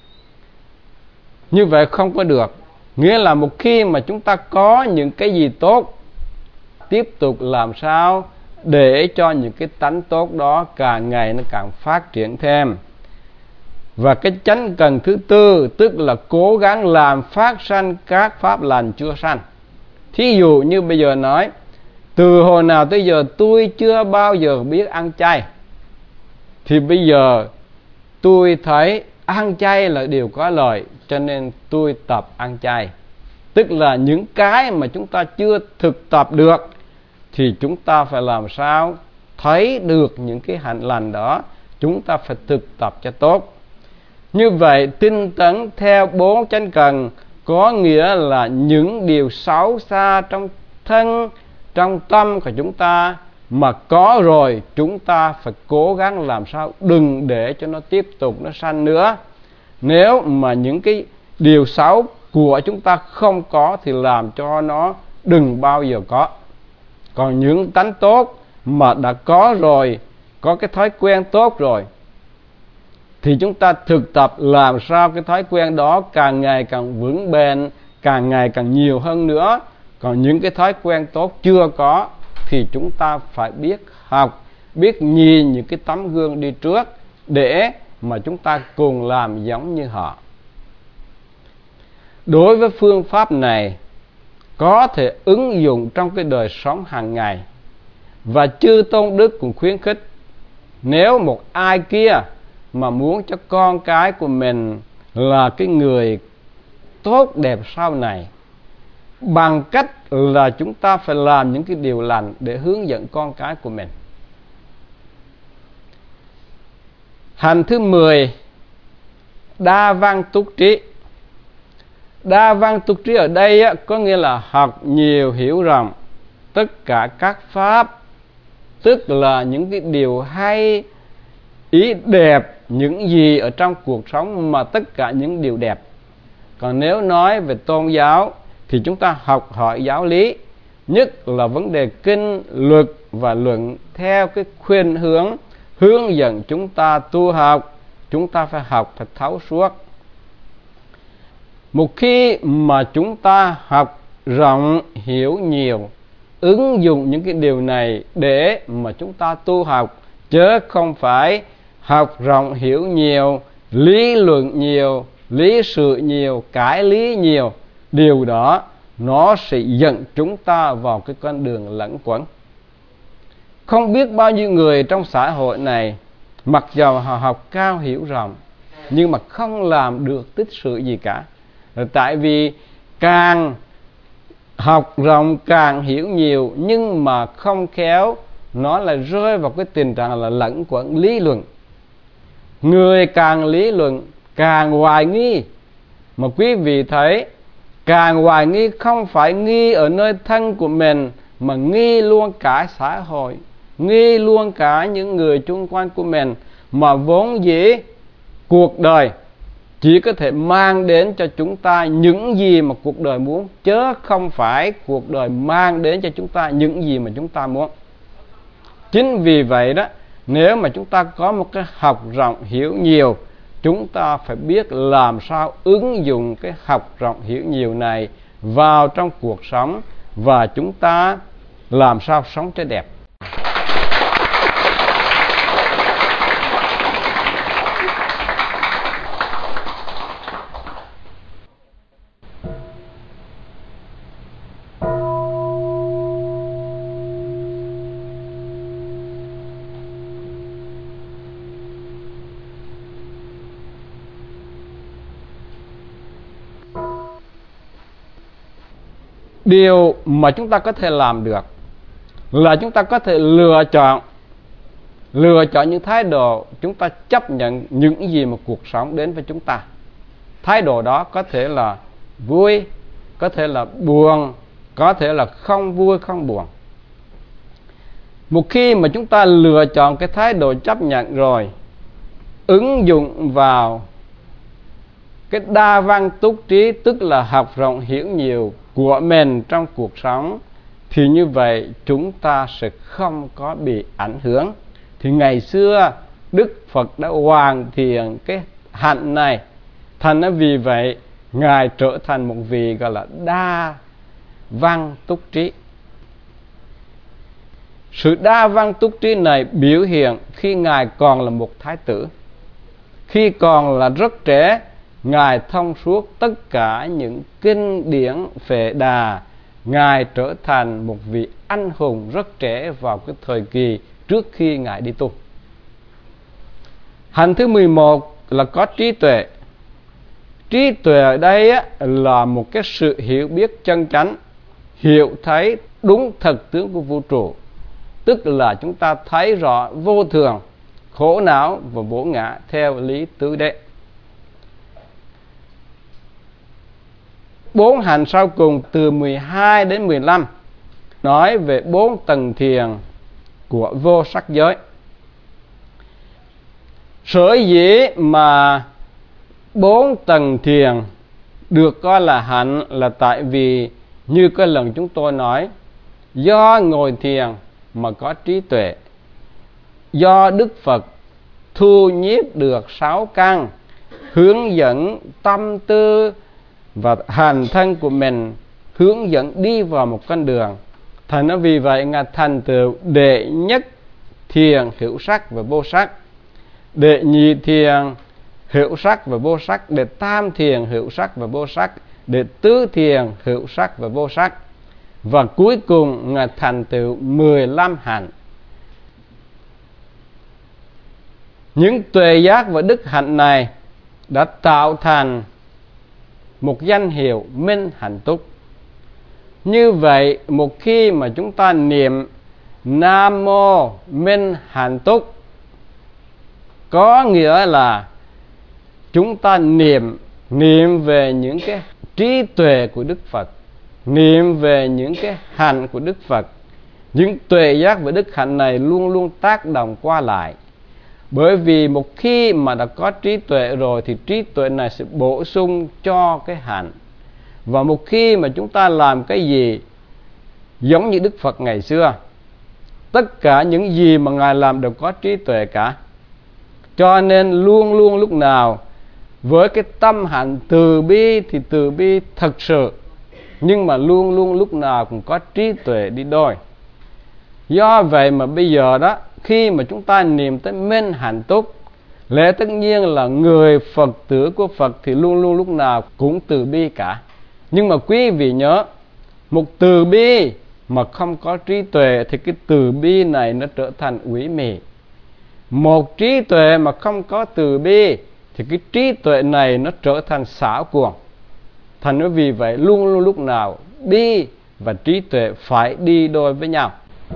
Speaker 1: Như vậy không có được. Nghĩa là một khi mà chúng ta có những cái gì tốt, tiếp tục làm sao để cho những cái tánh tốt đó càng ngày nó càng phát triển thêm. Và cái chánh cần thứ tư, tức là cố gắng làm phát sanh các pháp lành chưa sanh. Thí dụ như bây giờ nói, từ hồi nào tới giờ tôi chưa bao giờ biết ăn chay, thì bây giờ tôi thấy ăn chay là điều có lợi, cho nên tôi tập ăn chay. Tức là những cái mà chúng ta chưa thực tập được, thì chúng ta phải làm sao thấy được những cái hạnh lành đó, chúng ta phải thực tập cho tốt. Như vậy tinh tấn theo bốn chánh cần có nghĩa là những điều xấu xa trong thân, trong tâm của chúng ta mà có rồi, chúng ta phải cố gắng làm sao đừng để cho nó tiếp tục nó sanh nữa. Nếu mà những cái điều xấu của chúng ta không có thì làm cho nó đừng bao giờ có. Còn những tánh tốt mà đã có rồi, có cái thói quen tốt rồi, thì chúng ta thực tập làm sao cái thói quen đó càng ngày càng vững bền, càng ngày càng nhiều hơn nữa. Còn những cái thói quen tốt chưa có thì chúng ta phải biết học, biết nhìn những cái tấm gương đi trước để mà chúng ta cùng làm giống như họ. Đối với phương pháp này có thể ứng dụng trong cái đời sống hàng ngày. Và chư Tôn Đức cũng khuyến khích, nếu một ai kia mà muốn cho con cái của mình là cái người tốt đẹp sau này, bằng cách là chúng ta phải làm những cái điều lành để hướng dẫn con cái của mình. Hành thứ mười, đa văn túc trí. Đa văn túc trí ở đây á, có nghĩa là học nhiều hiểu rộng tất cả các pháp, tức là những cái điều hay, ý đẹp, những gì ở trong cuộc sống mà tất cả những điều đẹp. Còn nếu nói về tôn giáo thì chúng ta học hỏi giáo lý, nhất là vấn đề kinh, luật và luận theo cái khuyên hướng hướng dẫn chúng ta tu học. Chúng ta phải học thật thấu suốt. Một khi mà chúng ta học rộng hiểu nhiều, ứng dụng những cái điều này để mà chúng ta tu học, chứ không phải học rộng hiểu nhiều, lý luận nhiều, lý sự nhiều, cải lý nhiều. Điều đó nó sẽ dẫn chúng ta vào cái con đường lẫn quẩn. Không biết bao nhiêu người trong xã hội này, mặc dầu họ học cao hiểu rộng, nhưng mà không làm được tích sự gì cả. Tại vì càng học rộng càng hiểu nhiều, nhưng mà không khéo nó lại rơi vào cái tình trạng là lẫn quẩn lý luận. Người càng lý luận càng hoài nghi. Mà quý vị thấy, càng hoài nghi không phải nghi ở nơi thân của mình, mà nghi luôn cả xã hội, nghi luôn cả những người chung quanh của mình. Mà vốn dĩ cuộc đời chỉ có thể mang đến cho chúng ta những gì mà cuộc đời muốn, chứ không phải cuộc đời mang đến cho chúng ta những gì mà chúng ta muốn. Chính vì vậy đó, nếu mà chúng ta có một cái học rộng hiểu nhiều, chúng ta phải biết làm sao ứng dụng cái học rộng hiểu nhiều này vào trong cuộc sống, và chúng ta làm sao sống cho đẹp. Điều mà chúng ta có thể làm được là chúng ta có thể lựa chọn Lựa chọn những thái độ chúng ta chấp nhận những gì mà cuộc sống đến với chúng ta. Thái độ đó có thể là vui, có thể là buồn, có thể là không vui không buồn. Một khi mà chúng ta lựa chọn cái thái độ chấp nhận rồi, ứng dụng vào cái đa văn túc trí, tức là học rộng hiểu nhiều của mình trong cuộc sống, thì như vậy chúng ta sẽ không có bị ảnh hưởng. Thì ngày xưa Đức Phật đã hoàn thiện cái hạnh này, thành ra vì vậy Ngài trở thành một vị gọi là đa văn túc trí. Sự đa văn túc trí này biểu hiện khi Ngài còn là một thái tử. Khi còn là rất trẻ, Ngài thông suốt tất cả những kinh điển Phệ Đà. Ngài trở thành một vị anh hùng rất trẻ vào cái thời kỳ trước khi Ngài đi tu. Hạnh thứ mười một là có trí tuệ. Trí tuệ ở đây á, là một cái sự hiểu biết chân chánh, hiểu thấy đúng thực tướng của vũ trụ. Tức là chúng ta thấy rõ vô thường, khổ não và vô ngã theo lý tứ đế. Bốn hạnh sau cùng từ mười hai đến mười lăm nói về bốn tầng thiền của vô sắc giới. Sở dĩ mà bốn tầng thiền được coi là hạnh là tại vì như cái lần chúng tôi nói, do ngồi thiền mà có trí tuệ, do Đức Phật thu nhiếp được sáu căn, hướng dẫn tâm tư và hành thân của mình, hướng dẫn đi vào một con đường. Thành nó vì vậy Ngài thành tựu đệ nhất thiền hữu sắc và vô sắc, đệ nhị thiền hữu sắc và vô sắc, đệ tam thiền hữu sắc và vô sắc, đệ tứ thiền hữu sắc và vô sắc, và cuối cùng Ngài thành tựu mười lăm hạnh. Những tuệ giác và đức hạnh này đã tạo thành một danh hiệu minh hạnh túc. Như vậy, một khi mà chúng ta niệm Nam Mô Minh Hạnh Túc, có nghĩa là chúng ta niệm niệm về những cái trí tuệ của Đức Phật, niệm về những cái hạnh của Đức Phật. Những tuệ giác và đức hạnh này luôn luôn tác động qua lại. Bởi vì một khi mà đã có trí tuệ rồi thì trí tuệ này sẽ bổ sung cho cái hạnh. Và một khi mà chúng ta làm cái gì giống như Đức Phật ngày xưa, tất cả những gì mà Ngài làm đều có trí tuệ cả. Cho nên luôn luôn lúc nào với cái tâm hạnh từ bi thì từ bi thật sự, nhưng mà luôn luôn lúc nào cũng có trí tuệ đi đôi. Do vậy mà bây giờ đó, khi mà chúng ta niệm tới minh hạnh túc, lẽ tất nhiên là người Phật tử của Phật thì luôn luôn lúc nào cũng từ bi cả. Nhưng mà quý vị nhớ, một từ bi mà không có trí tuệ thì cái từ bi này nó trở thành ủy mị. Một trí tuệ mà không có từ bi thì cái trí tuệ này nó trở thành xảo cuồng. Thành ra vì vậy luôn luôn lúc nào bi và trí tuệ phải đi đôi với nhau.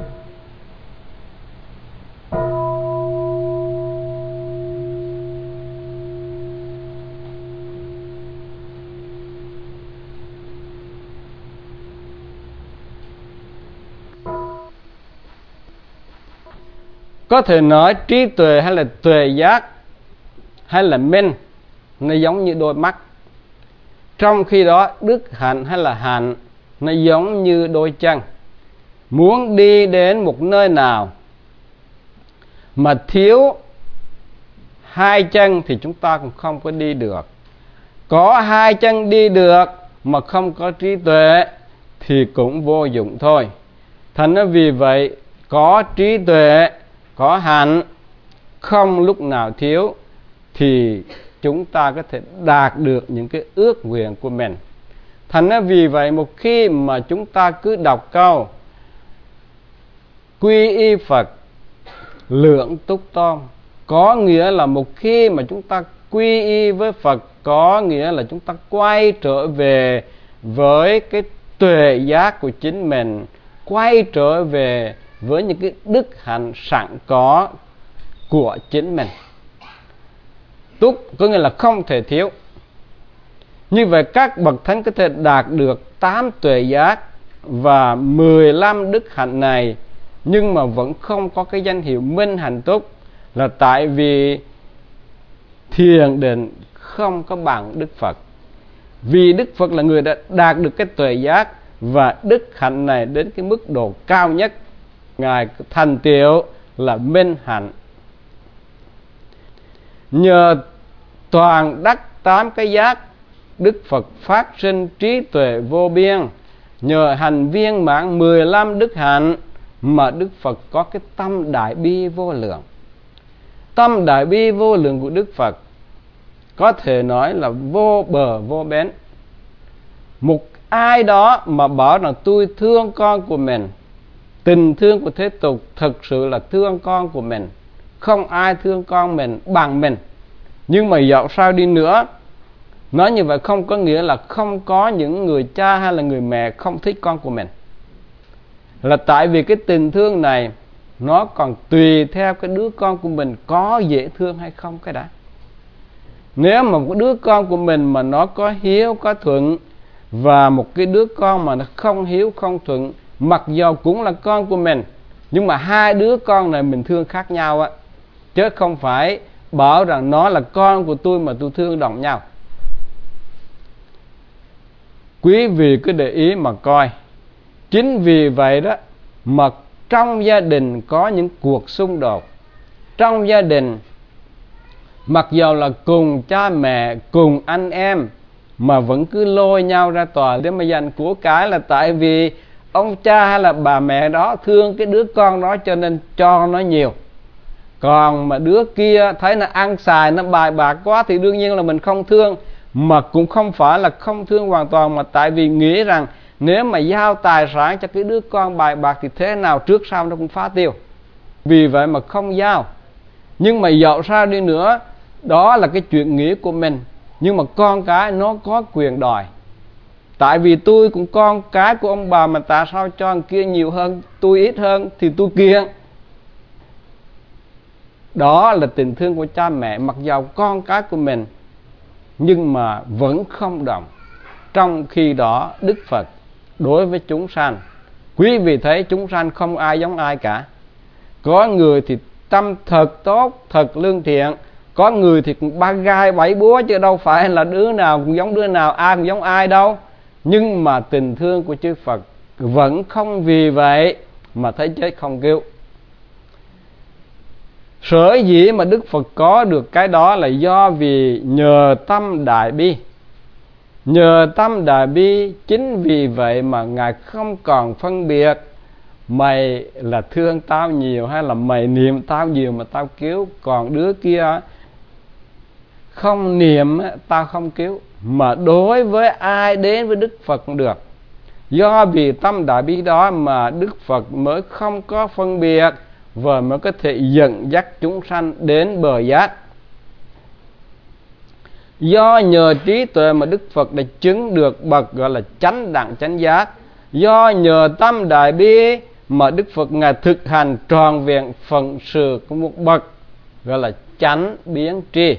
Speaker 1: Có thể nói trí tuệ hay là tuệ giác hay là minh nó giống như đôi mắt. Trong khi đó đức hạnh hay là hạnh nó giống như đôi chân. Muốn đi đến một nơi nào mà thiếu hai chân thì chúng ta cũng không có đi được. Có hai chân đi được mà không có trí tuệ thì cũng vô dụng thôi. Thành ra vì vậy có trí tuệ, có hạnh, không lúc nào thiếu thì chúng ta có thể đạt được những cái ước nguyện của mình. Thành ra vì vậy một khi mà chúng ta cứ đọc câu quy y Phật, lượng túc tôn, có nghĩa là một khi mà chúng ta quy y với Phật, có nghĩa là chúng ta quay trở về với cái tuệ giác của chính mình, quay trở về với những cái đức hạnh sẵn có của chính mình. Túc có nghĩa là không thể thiếu. Như vậy các bậc thánh có thể đạt được tám tuệ giác và mười lăm đức hạnh này, nhưng mà vẫn không có cái danh hiệu minh hạnh túc, là tại vì thiền định không có bằng Đức Phật. Vì Đức Phật là người đã đạt được cái tuệ giác, và đức hạnh này đến cái mức độ cao nhất, Ngài thành tựu là minh hạnh. Nhờ toàn đắc tám cái giác, Đức Phật phát sinh trí tuệ vô biên. Nhờ hành viên mãn mười lăm đức hạnh mà Đức Phật có cái tâm đại bi vô lượng. Tâm đại bi vô lượng của Đức Phật có thể nói là vô bờ vô bến. Một ai đó mà bảo rằng tôi thương con của mình, tình thương của thế tục thực sự là thương con của mình, không ai thương con mình bằng mình. Nhưng mà dẫu sao đi nữa, nói như vậy không có nghĩa là không có những người cha hay là người mẹ không thích con của mình. Là tại vì cái tình thương này nó còn tùy theo cái đứa con của mình có dễ thương hay không cái đã. Nếu mà một đứa con của mình mà nó có hiếu có thuận, và một cái đứa con mà nó không hiếu không thuận, mặc dù cũng là con của mình, nhưng mà hai đứa con này mình thương khác nhau á, chứ không phải bảo rằng nó là con của tôi mà tôi thương đồng nhau. Quý vị cứ để ý mà coi. Chính vì vậy đó mà trong gia đình có những cuộc xung đột. Trong gia đình, mặc dù là cùng cha mẹ, cùng anh em, mà vẫn cứ lôi nhau ra tòa để mà giành của cái, là tại vì ông cha hay là bà mẹ đó thương cái đứa con đó cho nên cho nó nhiều. Còn mà đứa kia thấy nó ăn xài, nó bài bạc quá thì đương nhiên là mình không thương. Mà cũng không phải là không thương hoàn toàn, mà tại vì nghĩ rằng nếu mà giao tài sản cho cái đứa con bài bạc thì thế nào trước sau nó cũng phá tiêu. Vì vậy mà không giao. Nhưng mà dẫu sao đi nữa, đó là cái chuyện nghĩ của mình. Nhưng mà con cái nó có quyền đòi. Tại vì tôi cũng con cái của ông bà, mà tại sao cho người kia nhiều hơn, tôi ít hơn thì tôi kiện. Đó là tình thương của cha mẹ, mặc dầu con cái của mình, nhưng mà vẫn không đồng. Trong khi đó Đức Phật đối với chúng sanh, quý vị thấy chúng sanh không ai giống ai cả. Có người thì tâm thật tốt, thật lương thiện. Có người thì cũng ba gai bảy búa, chứ đâu phải là đứa nào cũng giống đứa nào, ai cũng giống ai đâu. Nhưng mà tình thương của chư Phật vẫn không vì vậy mà thấy chết không cứu. Sở dĩ mà Đức Phật có được cái đó là do vì nhờ tâm đại bi. Nhờ tâm đại bi, chính vì vậy mà Ngài không còn phân biệt mày là thương tao nhiều hay là mày niệm tao nhiều mà tao cứu, còn đứa kia không niệm tao không cứu. Mà đối với ai đến với Đức Phật cũng được. Do vì tâm đại bi đó mà Đức Phật mới không có phân biệt, và mới có thể dẫn dắt chúng sanh đến bờ giác. Do nhờ trí tuệ mà Đức Phật đã chứng được bậc gọi là chánh đẳng chánh giác. Do nhờ tâm đại bi mà Đức Phật Ngài thực hành tròn vẹn phận sự của một bậc gọi là chánh biến tri.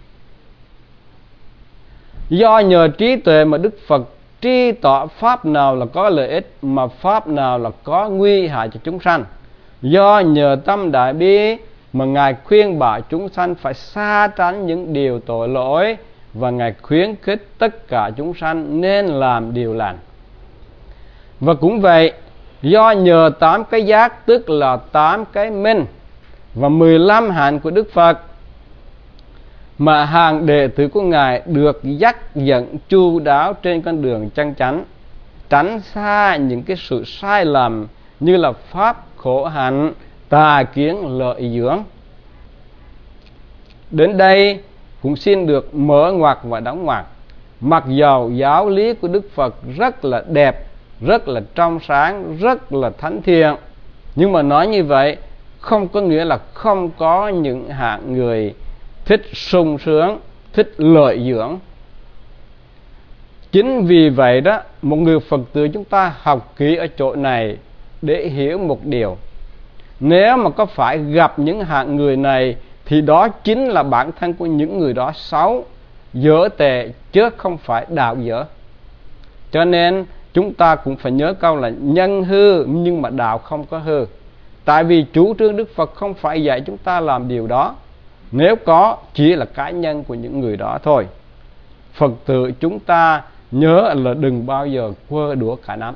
Speaker 1: Do nhờ trí tuệ mà Đức Phật tri tỏ pháp nào là có lợi ích, mà pháp nào là có nguy hại cho chúng sanh. Do nhờ tâm đại bi mà Ngài khuyên bảo chúng sanh phải xa tránh những điều tội lỗi, và Ngài khuyến khích tất cả chúng sanh nên làm điều lành. Và cũng vậy, do nhờ tám cái giác, tức là tám cái minh và mười lăm hạnh của Đức Phật, mà hàng đệ tử của Ngài được dắt dẫn chu đáo trên con đường chân chánh, tránh xa những cái sự sai lầm như là pháp khổ hạnh, tà kiến, lợi dưỡng. Đến đây cũng xin được mở ngoặt và đóng ngoặt. Mặc dầu giáo lý của Đức Phật rất là đẹp, rất là trong sáng, rất là thánh thiện, nhưng mà nói như vậy không có nghĩa là không có những hạng người thích sung sướng, thích lợi dưỡng. Chính vì vậy đó, một người Phật tử chúng ta học kỹ ở chỗ này để hiểu một điều. Nếu mà có phải gặp những hạng người này thì đó chính là bản thân của những người đó xấu, dở tệ, chứ không phải đạo dở. Cho nên chúng ta cũng phải nhớ câu là nhân hư nhưng mà đạo không có hư. Tại vì chủ trương Đức Phật không phải dạy chúng ta làm điều đó. Nếu có, chỉ là cá nhân của những người đó thôi. Phật tử chúng ta nhớ là đừng bao giờ quơ đũa cả nắm.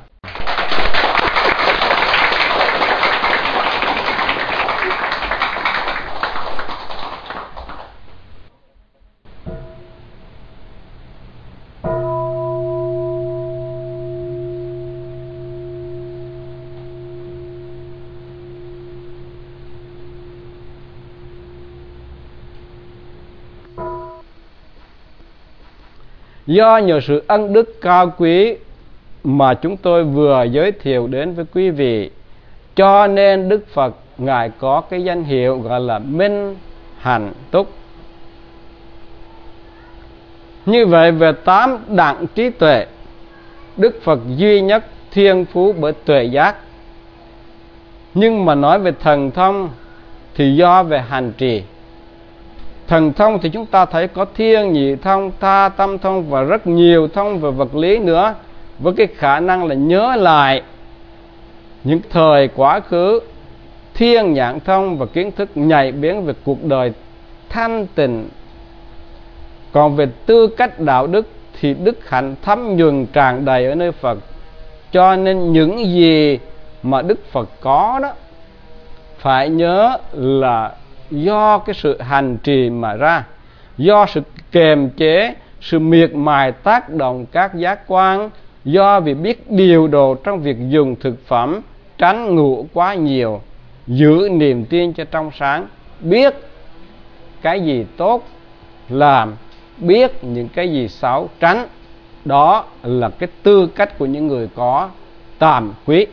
Speaker 1: Do nhờ sự ân đức cao quý mà chúng tôi vừa giới thiệu đến với quý vị, cho nên Đức Phật Ngài có cái danh hiệu gọi là Minh Hạnh Túc. Như vậy về tám đẳng trí tuệ, Đức Phật duy nhất thiên phú bởi tuệ giác. Nhưng mà nói về thần thông thì do về hành trì. Thần thông thì chúng ta thấy có thiên nhị thông, tha tâm thông và rất nhiều thông về vật lý nữa, với cái khả năng là nhớ lại những thời quá khứ, thiên nhãn thông và kiến thức nhạy bén về cuộc đời thanh tịnh. Còn về tư cách đạo đức thì đức hạnh thấm nhuần tràn đầy ở nơi Phật. Cho nên những gì mà Đức Phật có đó phải nhớ là do cái sự hành trì mà ra, do sự kềm chế, sự miệt mài tác động các giác quan, do vì biết điều độ trong việc dùng thực phẩm, tránh ngủ quá nhiều, giữ niềm tin cho trong sáng, biết cái gì tốt làm, biết những cái gì xấu tránh. Đó là cái tư cách của những người có tàm quý.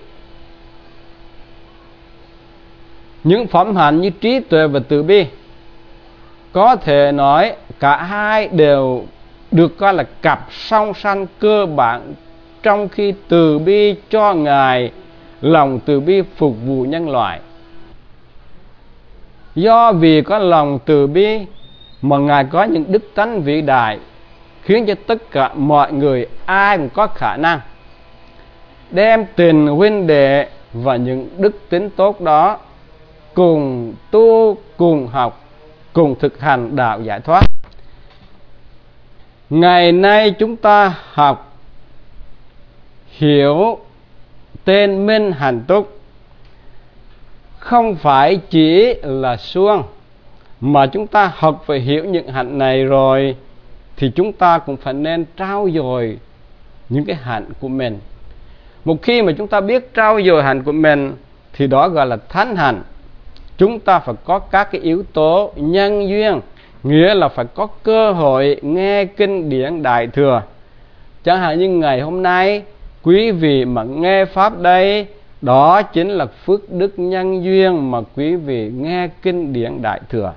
Speaker 1: Những phẩm hạnh như trí tuệ và từ bi, có thể nói cả hai đều được coi là cặp song song cơ bản, trong khi từ bi cho Ngài lòng từ bi phục vụ nhân loại. Do vì có lòng từ bi mà Ngài có những đức tánh vĩ đại, khiến cho tất cả mọi người ai cũng có khả năng đem tình huynh đệ và những đức tính tốt đó cùng tu, cùng học, cùng thực hành đạo giải thoát. Ngày nay chúng ta học hiểu tên Minh Hạnh Túc không phải chỉ là suông, mà chúng ta học và hiểu những hạnh này rồi thì chúng ta cũng phải nên trau dồi những cái hạnh của mình. Một khi mà chúng ta biết trau dồi hạnh của mình thì đó gọi là thánh hạnh. Chúng ta phải có các cái yếu tố nhân duyên, nghĩa là phải có cơ hội nghe kinh điển Đại Thừa. Chẳng hạn như ngày hôm nay quý vị mà nghe Pháp đây, đó chính là phước đức nhân duyên mà quý vị nghe kinh điển Đại Thừa.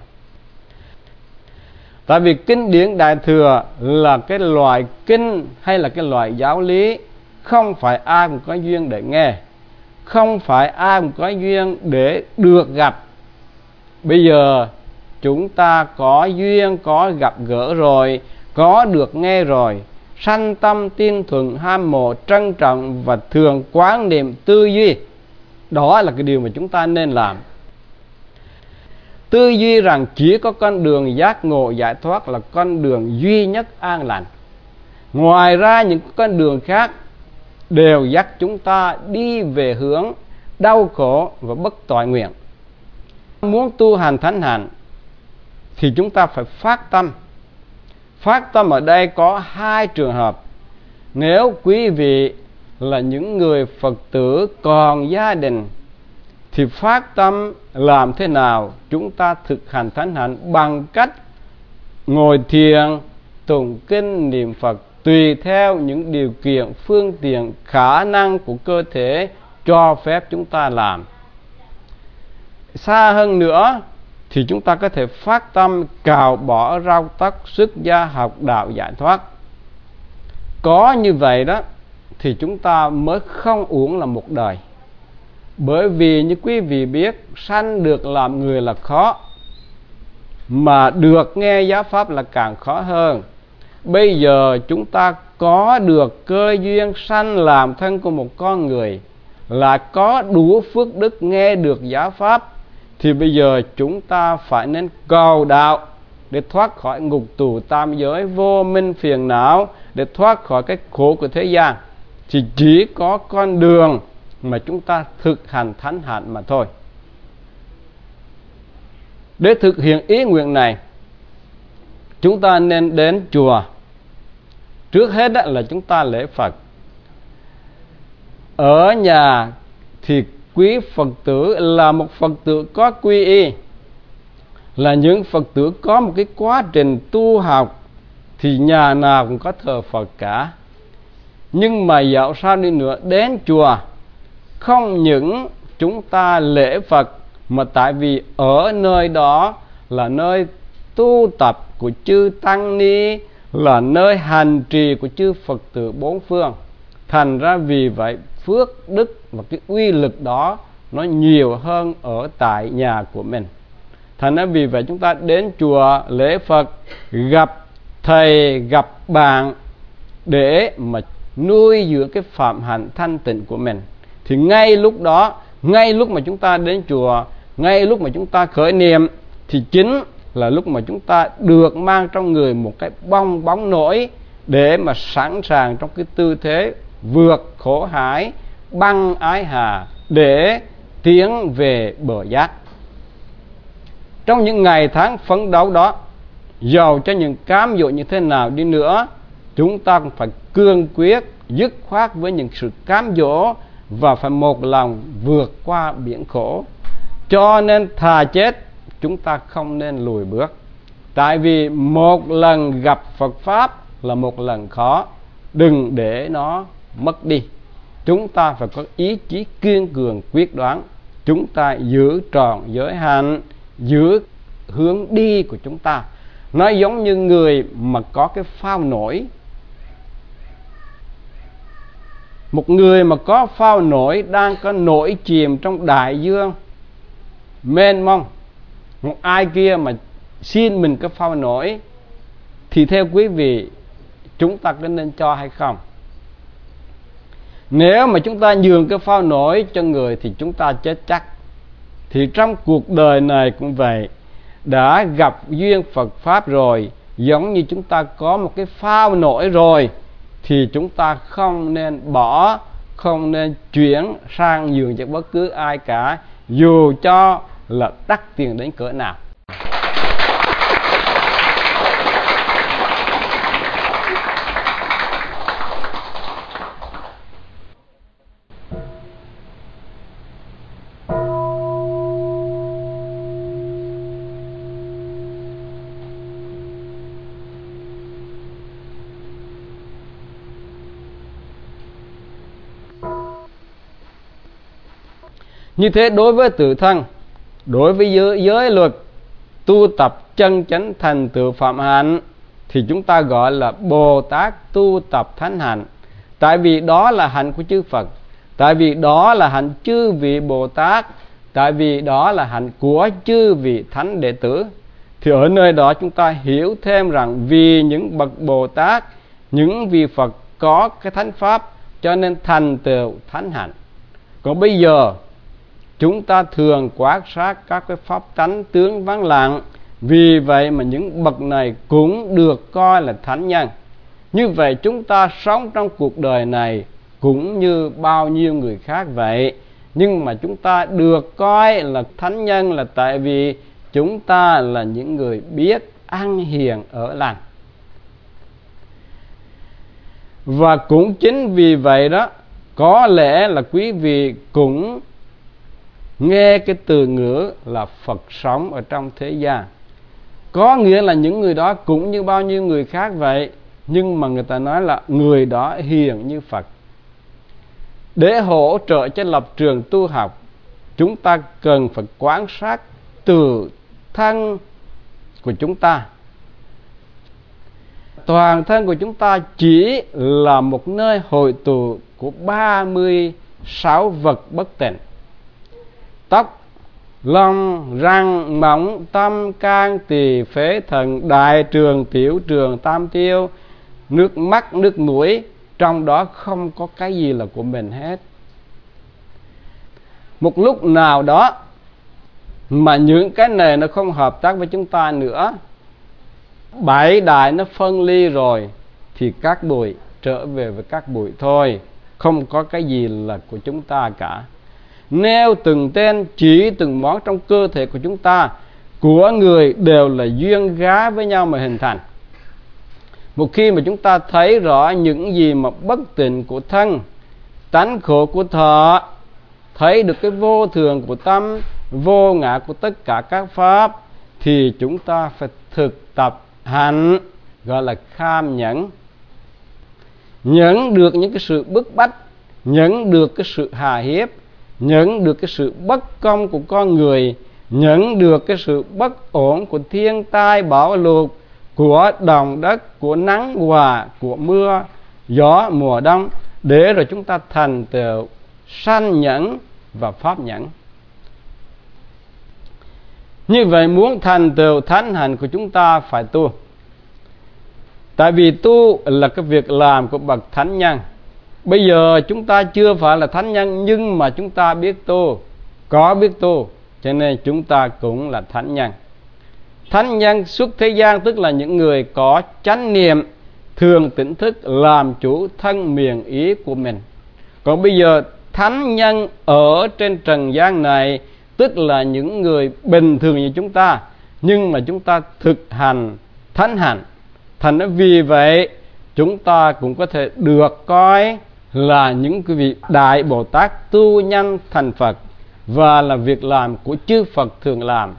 Speaker 1: Tại vì kinh điển Đại Thừa là cái loại kinh hay là cái loại giáo lý không phải ai cũng có duyên để nghe, không phải ai cũng có duyên để được gặp. Bây giờ chúng ta có duyên, có gặp gỡ rồi, có được nghe rồi, sanh tâm tin thuận, ham mộ, trân trọng và thường quán niệm tư duy. Đó là cái điều mà chúng ta nên làm. Tư duy rằng chỉ có con đường giác ngộ giải thoát là con đường duy nhất an lành. Ngoài ra những con đường khác đều dắt chúng ta đi về hướng đau khổ và bất toại nguyện. Muốn tu hành thánh hạnh thì chúng ta phải phát tâm. Phát tâm ở đây có hai trường hợp. Nếu quý vị là những người Phật tử còn gia đình thì phát tâm làm thế nào? Chúng ta thực hành thánh hạnh bằng cách ngồi thiền, tụng kinh, niệm Phật, tùy theo những điều kiện, phương tiện, khả năng của cơ thể cho phép chúng ta làm. Xa hơn nữa thì chúng ta có thể phát tâm cạo bỏ rau tóc, xuất gia học đạo giải thoát. Có như vậy đó thì chúng ta mới không uổng là một đời. Bởi vì như quý vị biết, sanh được làm người là khó, mà được nghe giáo pháp là càng khó hơn. Bây giờ chúng ta có được cơ duyên sanh làm thân của một con người, là có đủ phước đức nghe được giáo pháp, thì bây giờ chúng ta phải nên cầu đạo để thoát khỏi ngục tù tam giới vô minh phiền não, để thoát khỏi cái khổ của thế gian. Thì chỉ có con đường mà chúng ta thực hành thánh hạnh mà thôi. Để thực hiện ý nguyện này, chúng ta nên đến chùa. Trước hết là chúng ta lễ Phật. Ở nhà thì quý Phật tử là một Phật tử có quy y, là những Phật tử có một cái quá trình tu học, thì nhà nào cũng có thờ Phật cả. Nhưng mà dẫu sao đi nữa, đến chùa không những chúng ta lễ Phật, mà tại vì ở nơi đó là nơi tu tập của chư Tăng Ni, là nơi hành trì của chư Phật tử bốn phương. Thành ra vì vậy phước đức và cái uy lực đó nó nhiều hơn ở tại nhà của mình. Thành ra vì vậy chúng ta đến chùa lễ Phật, gặp thầy gặp bạn để mà nuôi dưỡng cái phạm hạnh thanh tịnh của mình. Thì ngay lúc đó, ngay lúc mà chúng ta đến chùa, ngay lúc mà chúng ta khởi niệm, thì chính là lúc mà chúng ta được mang trong người một cái bong bóng nổi, để mà sẵn sàng trong cái tư thế vượt khổ hải, băng ái hà, để tiến về bờ giác. Trong những ngày tháng phấn đấu đó, dầu cho những cám dỗ như thế nào đi nữa, chúng ta cũng phải cương quyết, dứt khoát với những sự cám dỗ, và phải một lòng vượt qua biển khổ. Cho nên thà chết, chúng ta không nên lùi bước. Tại vì một lần gặp Phật Pháp là một lần khó, đừng để nó mất đi. Chúng ta phải có ý chí kiên cường quyết đoán. Chúng ta giữ trọn giới hạnh, giữ hướng đi của chúng ta. Nó giống như người mà có cái phao nổi. Một người mà có phao nổi đang có nổi chìm trong đại dương mênh mông, một ai kia mà xin mình cái phao nổi, thì theo quý vị, chúng ta có nên cho hay không? Nếu mà chúng ta nhường cái phao nổi cho người thì chúng ta chết chắc. Thì trong cuộc đời này cũng vậy, đã gặp duyên Phật Pháp rồi, giống như chúng ta có một cái phao nổi rồi, thì chúng ta không nên bỏ, không nên chuyển sang nhường cho bất cứ ai cả, dù cho là đắt tiền đến cỡ nào. Như thế đối với tự thân, đối với giới, giới luật, tu tập chân chánh thành tựu phạm hạnh, thì chúng ta gọi là Bồ Tát tu tập thánh hạnh. Tại vì đó là hạnh của chư Phật, tại vì đó là hạnh chư vị Bồ Tát, tại vì đó là hạnh của chư vị thánh đệ tử. Thì ở nơi đó chúng ta hiểu thêm rằng vì những bậc Bồ Tát, những vị Phật có cái thánh pháp, cho nên thành tựu thánh hạnh. Còn bây giờ chúng ta thường quan sát các cái pháp tánh tướng vắng lặng, vì vậy mà những bậc này cũng được coi là thánh nhân. Như vậy chúng ta sống trong cuộc đời này cũng như bao nhiêu người khác vậy, nhưng mà chúng ta được coi là thánh nhân là tại vì chúng ta là những người biết ăn hiền ở lành. Và cũng chính vì vậy đó, có lẽ là quý vị cũng nghe cái từ ngữ là Phật sống ở trong thế gian. Có nghĩa là những người đó cũng như bao nhiêu người khác vậy, nhưng mà người ta nói là người đó hiền như Phật. Để hỗ trợ cho lập trường tu học, chúng ta cần phải quan sát từ thân của chúng ta. Toàn thân của chúng ta chỉ là một nơi hội tụ của ba mươi sáu vật bất tịnh: tóc, lông, răng, móng, tâm, can, tỳ, phế, thận, đại trường, tiểu trường, tam tiêu, nước mắt, nước mũi, trong đó không có cái gì là của mình hết. Một lúc nào đó mà những cái này nó không hợp tác với chúng ta nữa, bảy đại nó phân ly rồi, thì các bụi trở về với các bụi thôi, không có cái gì là của chúng ta cả. Nêu từng tên, chỉ từng món trong cơ thể của chúng ta, của người đều là duyên gá với nhau mà hình thành. Một khi mà chúng ta thấy rõ những gì mà bất tịnh của thân, tánh khổ của thọ, thấy được cái vô thường của tâm, vô ngã của tất cả các pháp, thì chúng ta phải thực tập hành, gọi là kham nhẫn. Nhẫn được những cái sự bức bách, nhẫn được cái sự hà hiếp, nhẫn được cái sự bất công của con người, nhẫn được cái sự bất ổn của thiên tai bão lụt, của đồng đất, của nắng hòa, của mưa gió mùa đông, để rồi chúng ta thành tựu sanh nhẫn và pháp nhẫn. Như vậy muốn thành tựu thánh hạnh của chúng ta phải tu. Tại vì tu là cái việc làm của bậc thánh nhân. Bây giờ chúng ta chưa phải là thánh nhân, nhưng mà chúng ta biết tu, có biết tu, cho nên chúng ta cũng là thánh nhân. Thánh nhân xuất thế gian tức là những người có chánh niệm, thường tỉnh thức làm chủ thân miệng ý của mình. Còn bây giờ thánh nhân ở trên trần gian này tức là những người bình thường như chúng ta, nhưng mà chúng ta thực hành thánh hạnh. Thành ra vì vậy chúng ta cũng có thể được coi là những cái vị đại Bồ Tát tu nhân thành Phật, và là việc làm của chư Phật thường làm.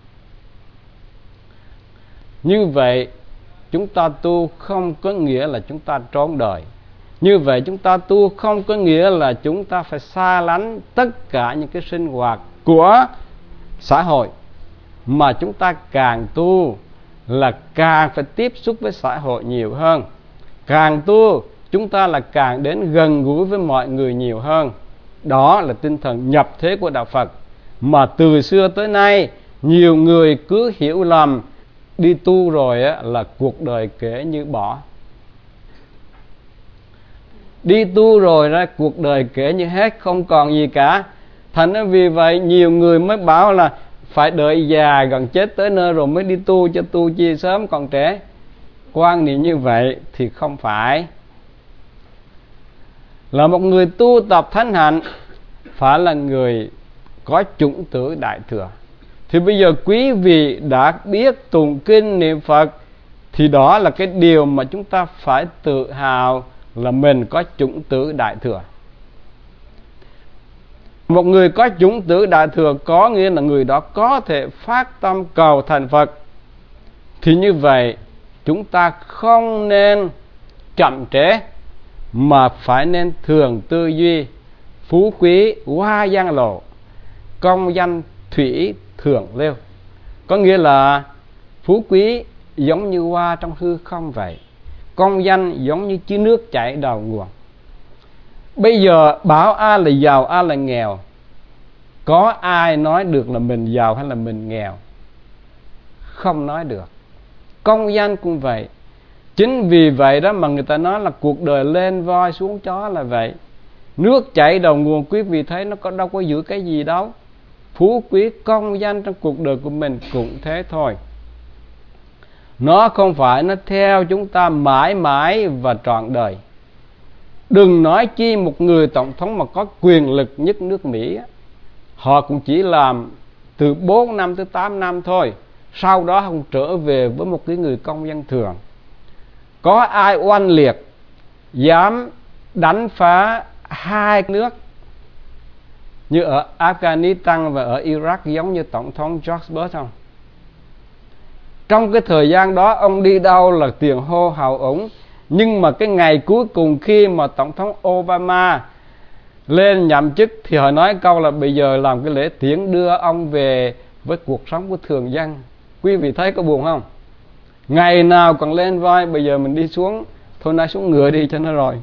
Speaker 1: Như vậy chúng ta tu không có nghĩa là chúng ta trốn đời. Như vậy chúng ta tu không có nghĩa là chúng ta phải xa lánh tất cả những cái sinh hoạt của xã hội, mà chúng ta càng tu là càng phải tiếp xúc với xã hội nhiều hơn. Càng tu chúng ta là càng đến gần gũi với mọi người nhiều hơn. Đó là tinh thần nhập thế của Đạo Phật, mà từ xưa tới nay nhiều người cứ hiểu lầm đi tu rồi á, là cuộc đời kể như bỏ. Đi tu rồi ra cuộc đời kể như hết, không còn gì cả. Thành ra vì vậy nhiều người mới bảo là phải đợi già gần chết tới nơi rồi mới đi tu, cho tu chi sớm còn trẻ. Quan niệm như vậy thì không phải. Là một người tu tập thánh hạnh phải là người có chủng tử Đại Thừa. Thì bây giờ quý vị đã biết tụng kinh niệm Phật, thì đó là cái điều mà chúng ta phải tự hào là mình có chủng tử Đại Thừa. Một người có chủng tử Đại Thừa có nghĩa là người đó có thể phát tâm cầu thành Phật. Thì như vậy chúng ta không nên chậm trễ, mà phải nên thường tư duy phú quý hoa giang lộ, công danh thủy thường lưu. Có nghĩa là phú quý giống như hoa trong hư không vậy, công danh giống như chiếc nước chảy đầu nguồn. Bây giờ bảo ai là giàu, ai là nghèo, có ai nói được là mình giàu hay là mình nghèo? Không nói được. Công danh cũng vậy. Chính vì vậy đó mà người ta nói là cuộc đời lên voi xuống chó là vậy. Nước chảy đầu nguồn, quý vị thấy nó có đâu có giữ cái gì đâu. Phú quý công danh trong cuộc đời của mình cũng thế thôi. Nó không phải nó theo chúng ta mãi mãi và trọn đời. Đừng nói chi một người tổng thống mà có quyền lực nhất nước Mỹ, họ cũng chỉ làm từ bốn năm tới tám năm thôi, sau đó không trở về với một cái người công dân thường. Có ai oanh liệt dám đánh phá hai nước như ở Afghanistan và ở Iraq giống như tổng thống George Bush không? Trong cái thời gian đó ông đi đâu là tiền hô hào ủng. Nhưng mà cái ngày cuối cùng khi mà tổng thống Obama lên nhậm chức thì họ nói câu là bây giờ làm cái lễ tiễn đưa ông về với cuộc sống của thường dân. Quý vị thấy có buồn không? Ngày nào còn lên voi, bây giờ mình đi xuống, thôi nay xuống ngựa đi cho nó rồi.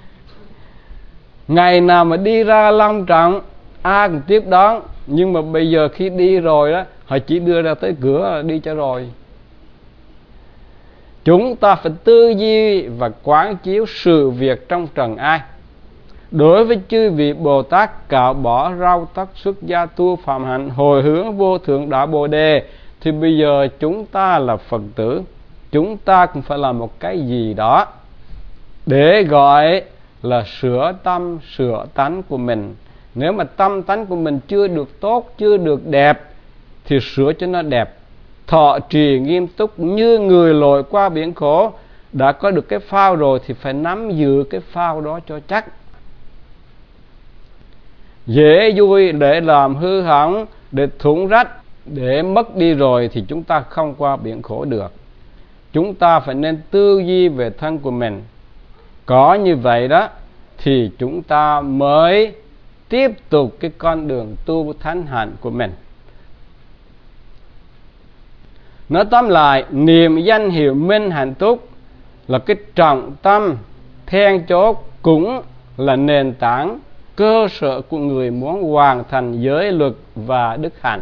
Speaker 1: Ngày nào mà đi ra long trọng, ai cũng tiếp đón. Nhưng mà bây giờ khi đi rồi đó, họ chỉ đưa ra tới cửa đi cho rồi. chúng ta phải tư duy và quán chiếu sự việc trong trần ai. Đối với chư vị Bồ Tát cạo bỏ râu tóc, xuất gia tu phạm hạnh, hồi hướng vô thượng đạo Bồ Đề, thì bây giờ chúng ta là Phật tử, chúng ta cũng phải làm một cái gì đó để gọi là sửa tâm, sửa tánh của mình. Nếu mà tâm tánh của mình chưa được tốt, chưa được đẹp, thì sửa cho nó đẹp. Thọ trì nghiêm túc như người lội qua biển khổ. Đã có được cái phao rồi thì phải nắm giữ cái phao đó cho chắc. Dễ vui để làm hư hỏng, để thủng rách, để mất đi rồi thì chúng ta không qua biển khổ được. Chúng ta phải nên tư duy về thân của mình. Có như vậy đó thì chúng ta mới tiếp tục cái con đường tu thánh hạnh của mình. Nói tóm lại, niệm danh hiệu minh hạnh túc là cái trọng tâm then chốt, cũng là nền tảng cơ sở của người muốn hoàn thành giới luật và đức hạnh.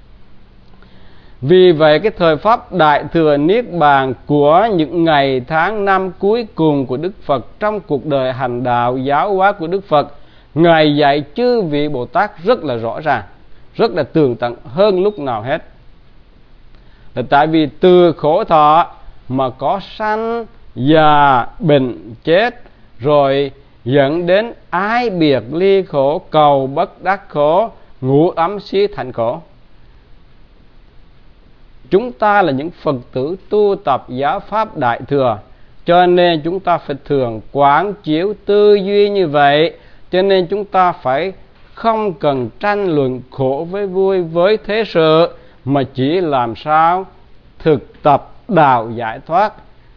Speaker 1: Vì vậy cái thời pháp Đại Thừa Niết Bàn của những ngày tháng năm cuối cùng của Đức Phật trong cuộc đời hành đạo giáo hóa của Đức Phật, Ngài dạy chư vị Bồ Tát rất là rõ ràng, rất là tường tận hơn lúc nào hết. Là tại vì từ khổ thọ mà có sanh, già, bệnh, chết, rồi dẫn đến ái biệt ly khổ, cầu bất đắc khổ, ngũ ấm xí thành khổ. Chúng ta là những Phật tử tu tập giáo pháp Đại Thừa, cho nên chúng ta phải thường quán chiếu tư duy như vậy. Cho nên chúng ta phải không cần tranh luận khổ với vui với thế sự, mà chỉ làm sao thực tập đạo giải thoát.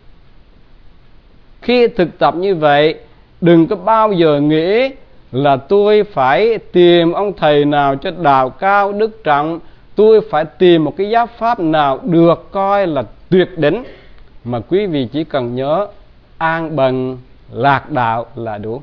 Speaker 1: Khi thực tập như vậy, đừng có bao giờ nghĩ là tôi phải tìm ông thầy nào cho đạo cao đức trọng, tôi phải tìm một cái giáo pháp nào được coi là tuyệt đỉnh. Mà quý vị chỉ cần nhớ an bần lạc đạo là đủ.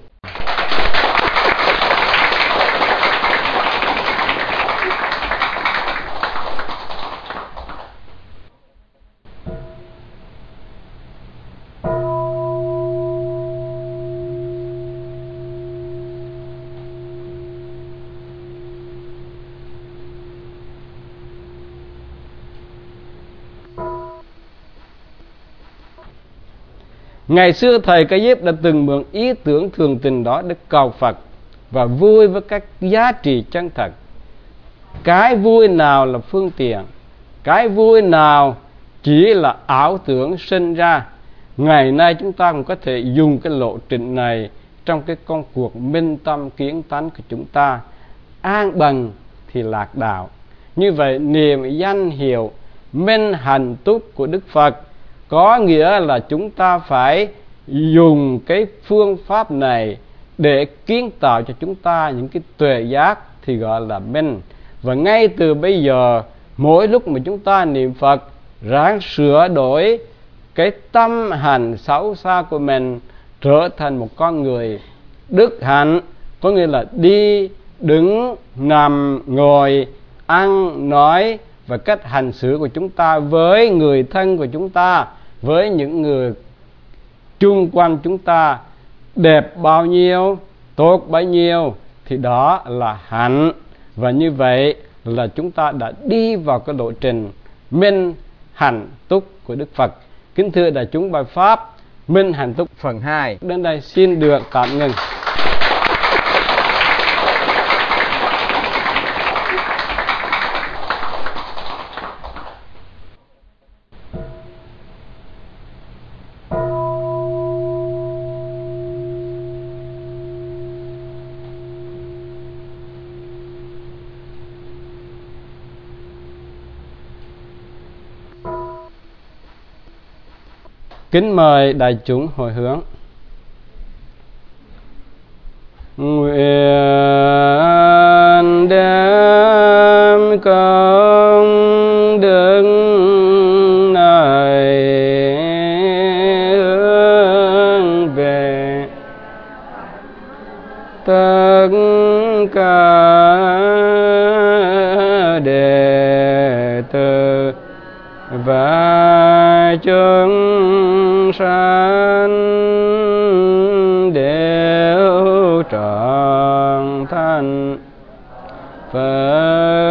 Speaker 1: Ngày xưa Thầy Ca Diếp đã từng mượn ý tưởng thường tình đó để cầu Phật và vui với các giá trị chân thật. Cái vui nào là phương tiện, cái vui nào chỉ là ảo tưởng sinh ra. Ngày nay chúng ta cũng có thể dùng cái lộ trình này trong cái công cuộc minh tâm kiến tánh của chúng ta. An bần thì lạc đạo. Như vậy niệm danh hiệu minh hạnh túc của Đức Phật có nghĩa là chúng ta phải dùng cái phương pháp này để kiến tạo cho chúng ta những cái tuệ giác thì gọi là minh. Và ngay từ bây giờ, mỗi lúc mà chúng ta niệm Phật, ráng sửa đổi cái tâm hành xấu xa của mình trở thành một con người đức hạnh, có nghĩa là đi, đứng, nằm, ngồi, ăn, nói và cách hành xử của chúng ta với người thân của chúng ta, với những người chung quanh chúng ta đẹp bao nhiêu, tốt bấy nhiêu thì đó là hạnh. Và như vậy là chúng ta đã đi vào cái lộ trình minh hạnh túc của Đức Phật. Kính thưa đại chúng, bài pháp minh hạnh túc phần hai đến đây xin được tạm ngừng. Kính mời đại chúng hồi hướng. Nguyện đem công đức này hướng về tất cả đệ tử và chúng Hương sơn đều trọn thành Phật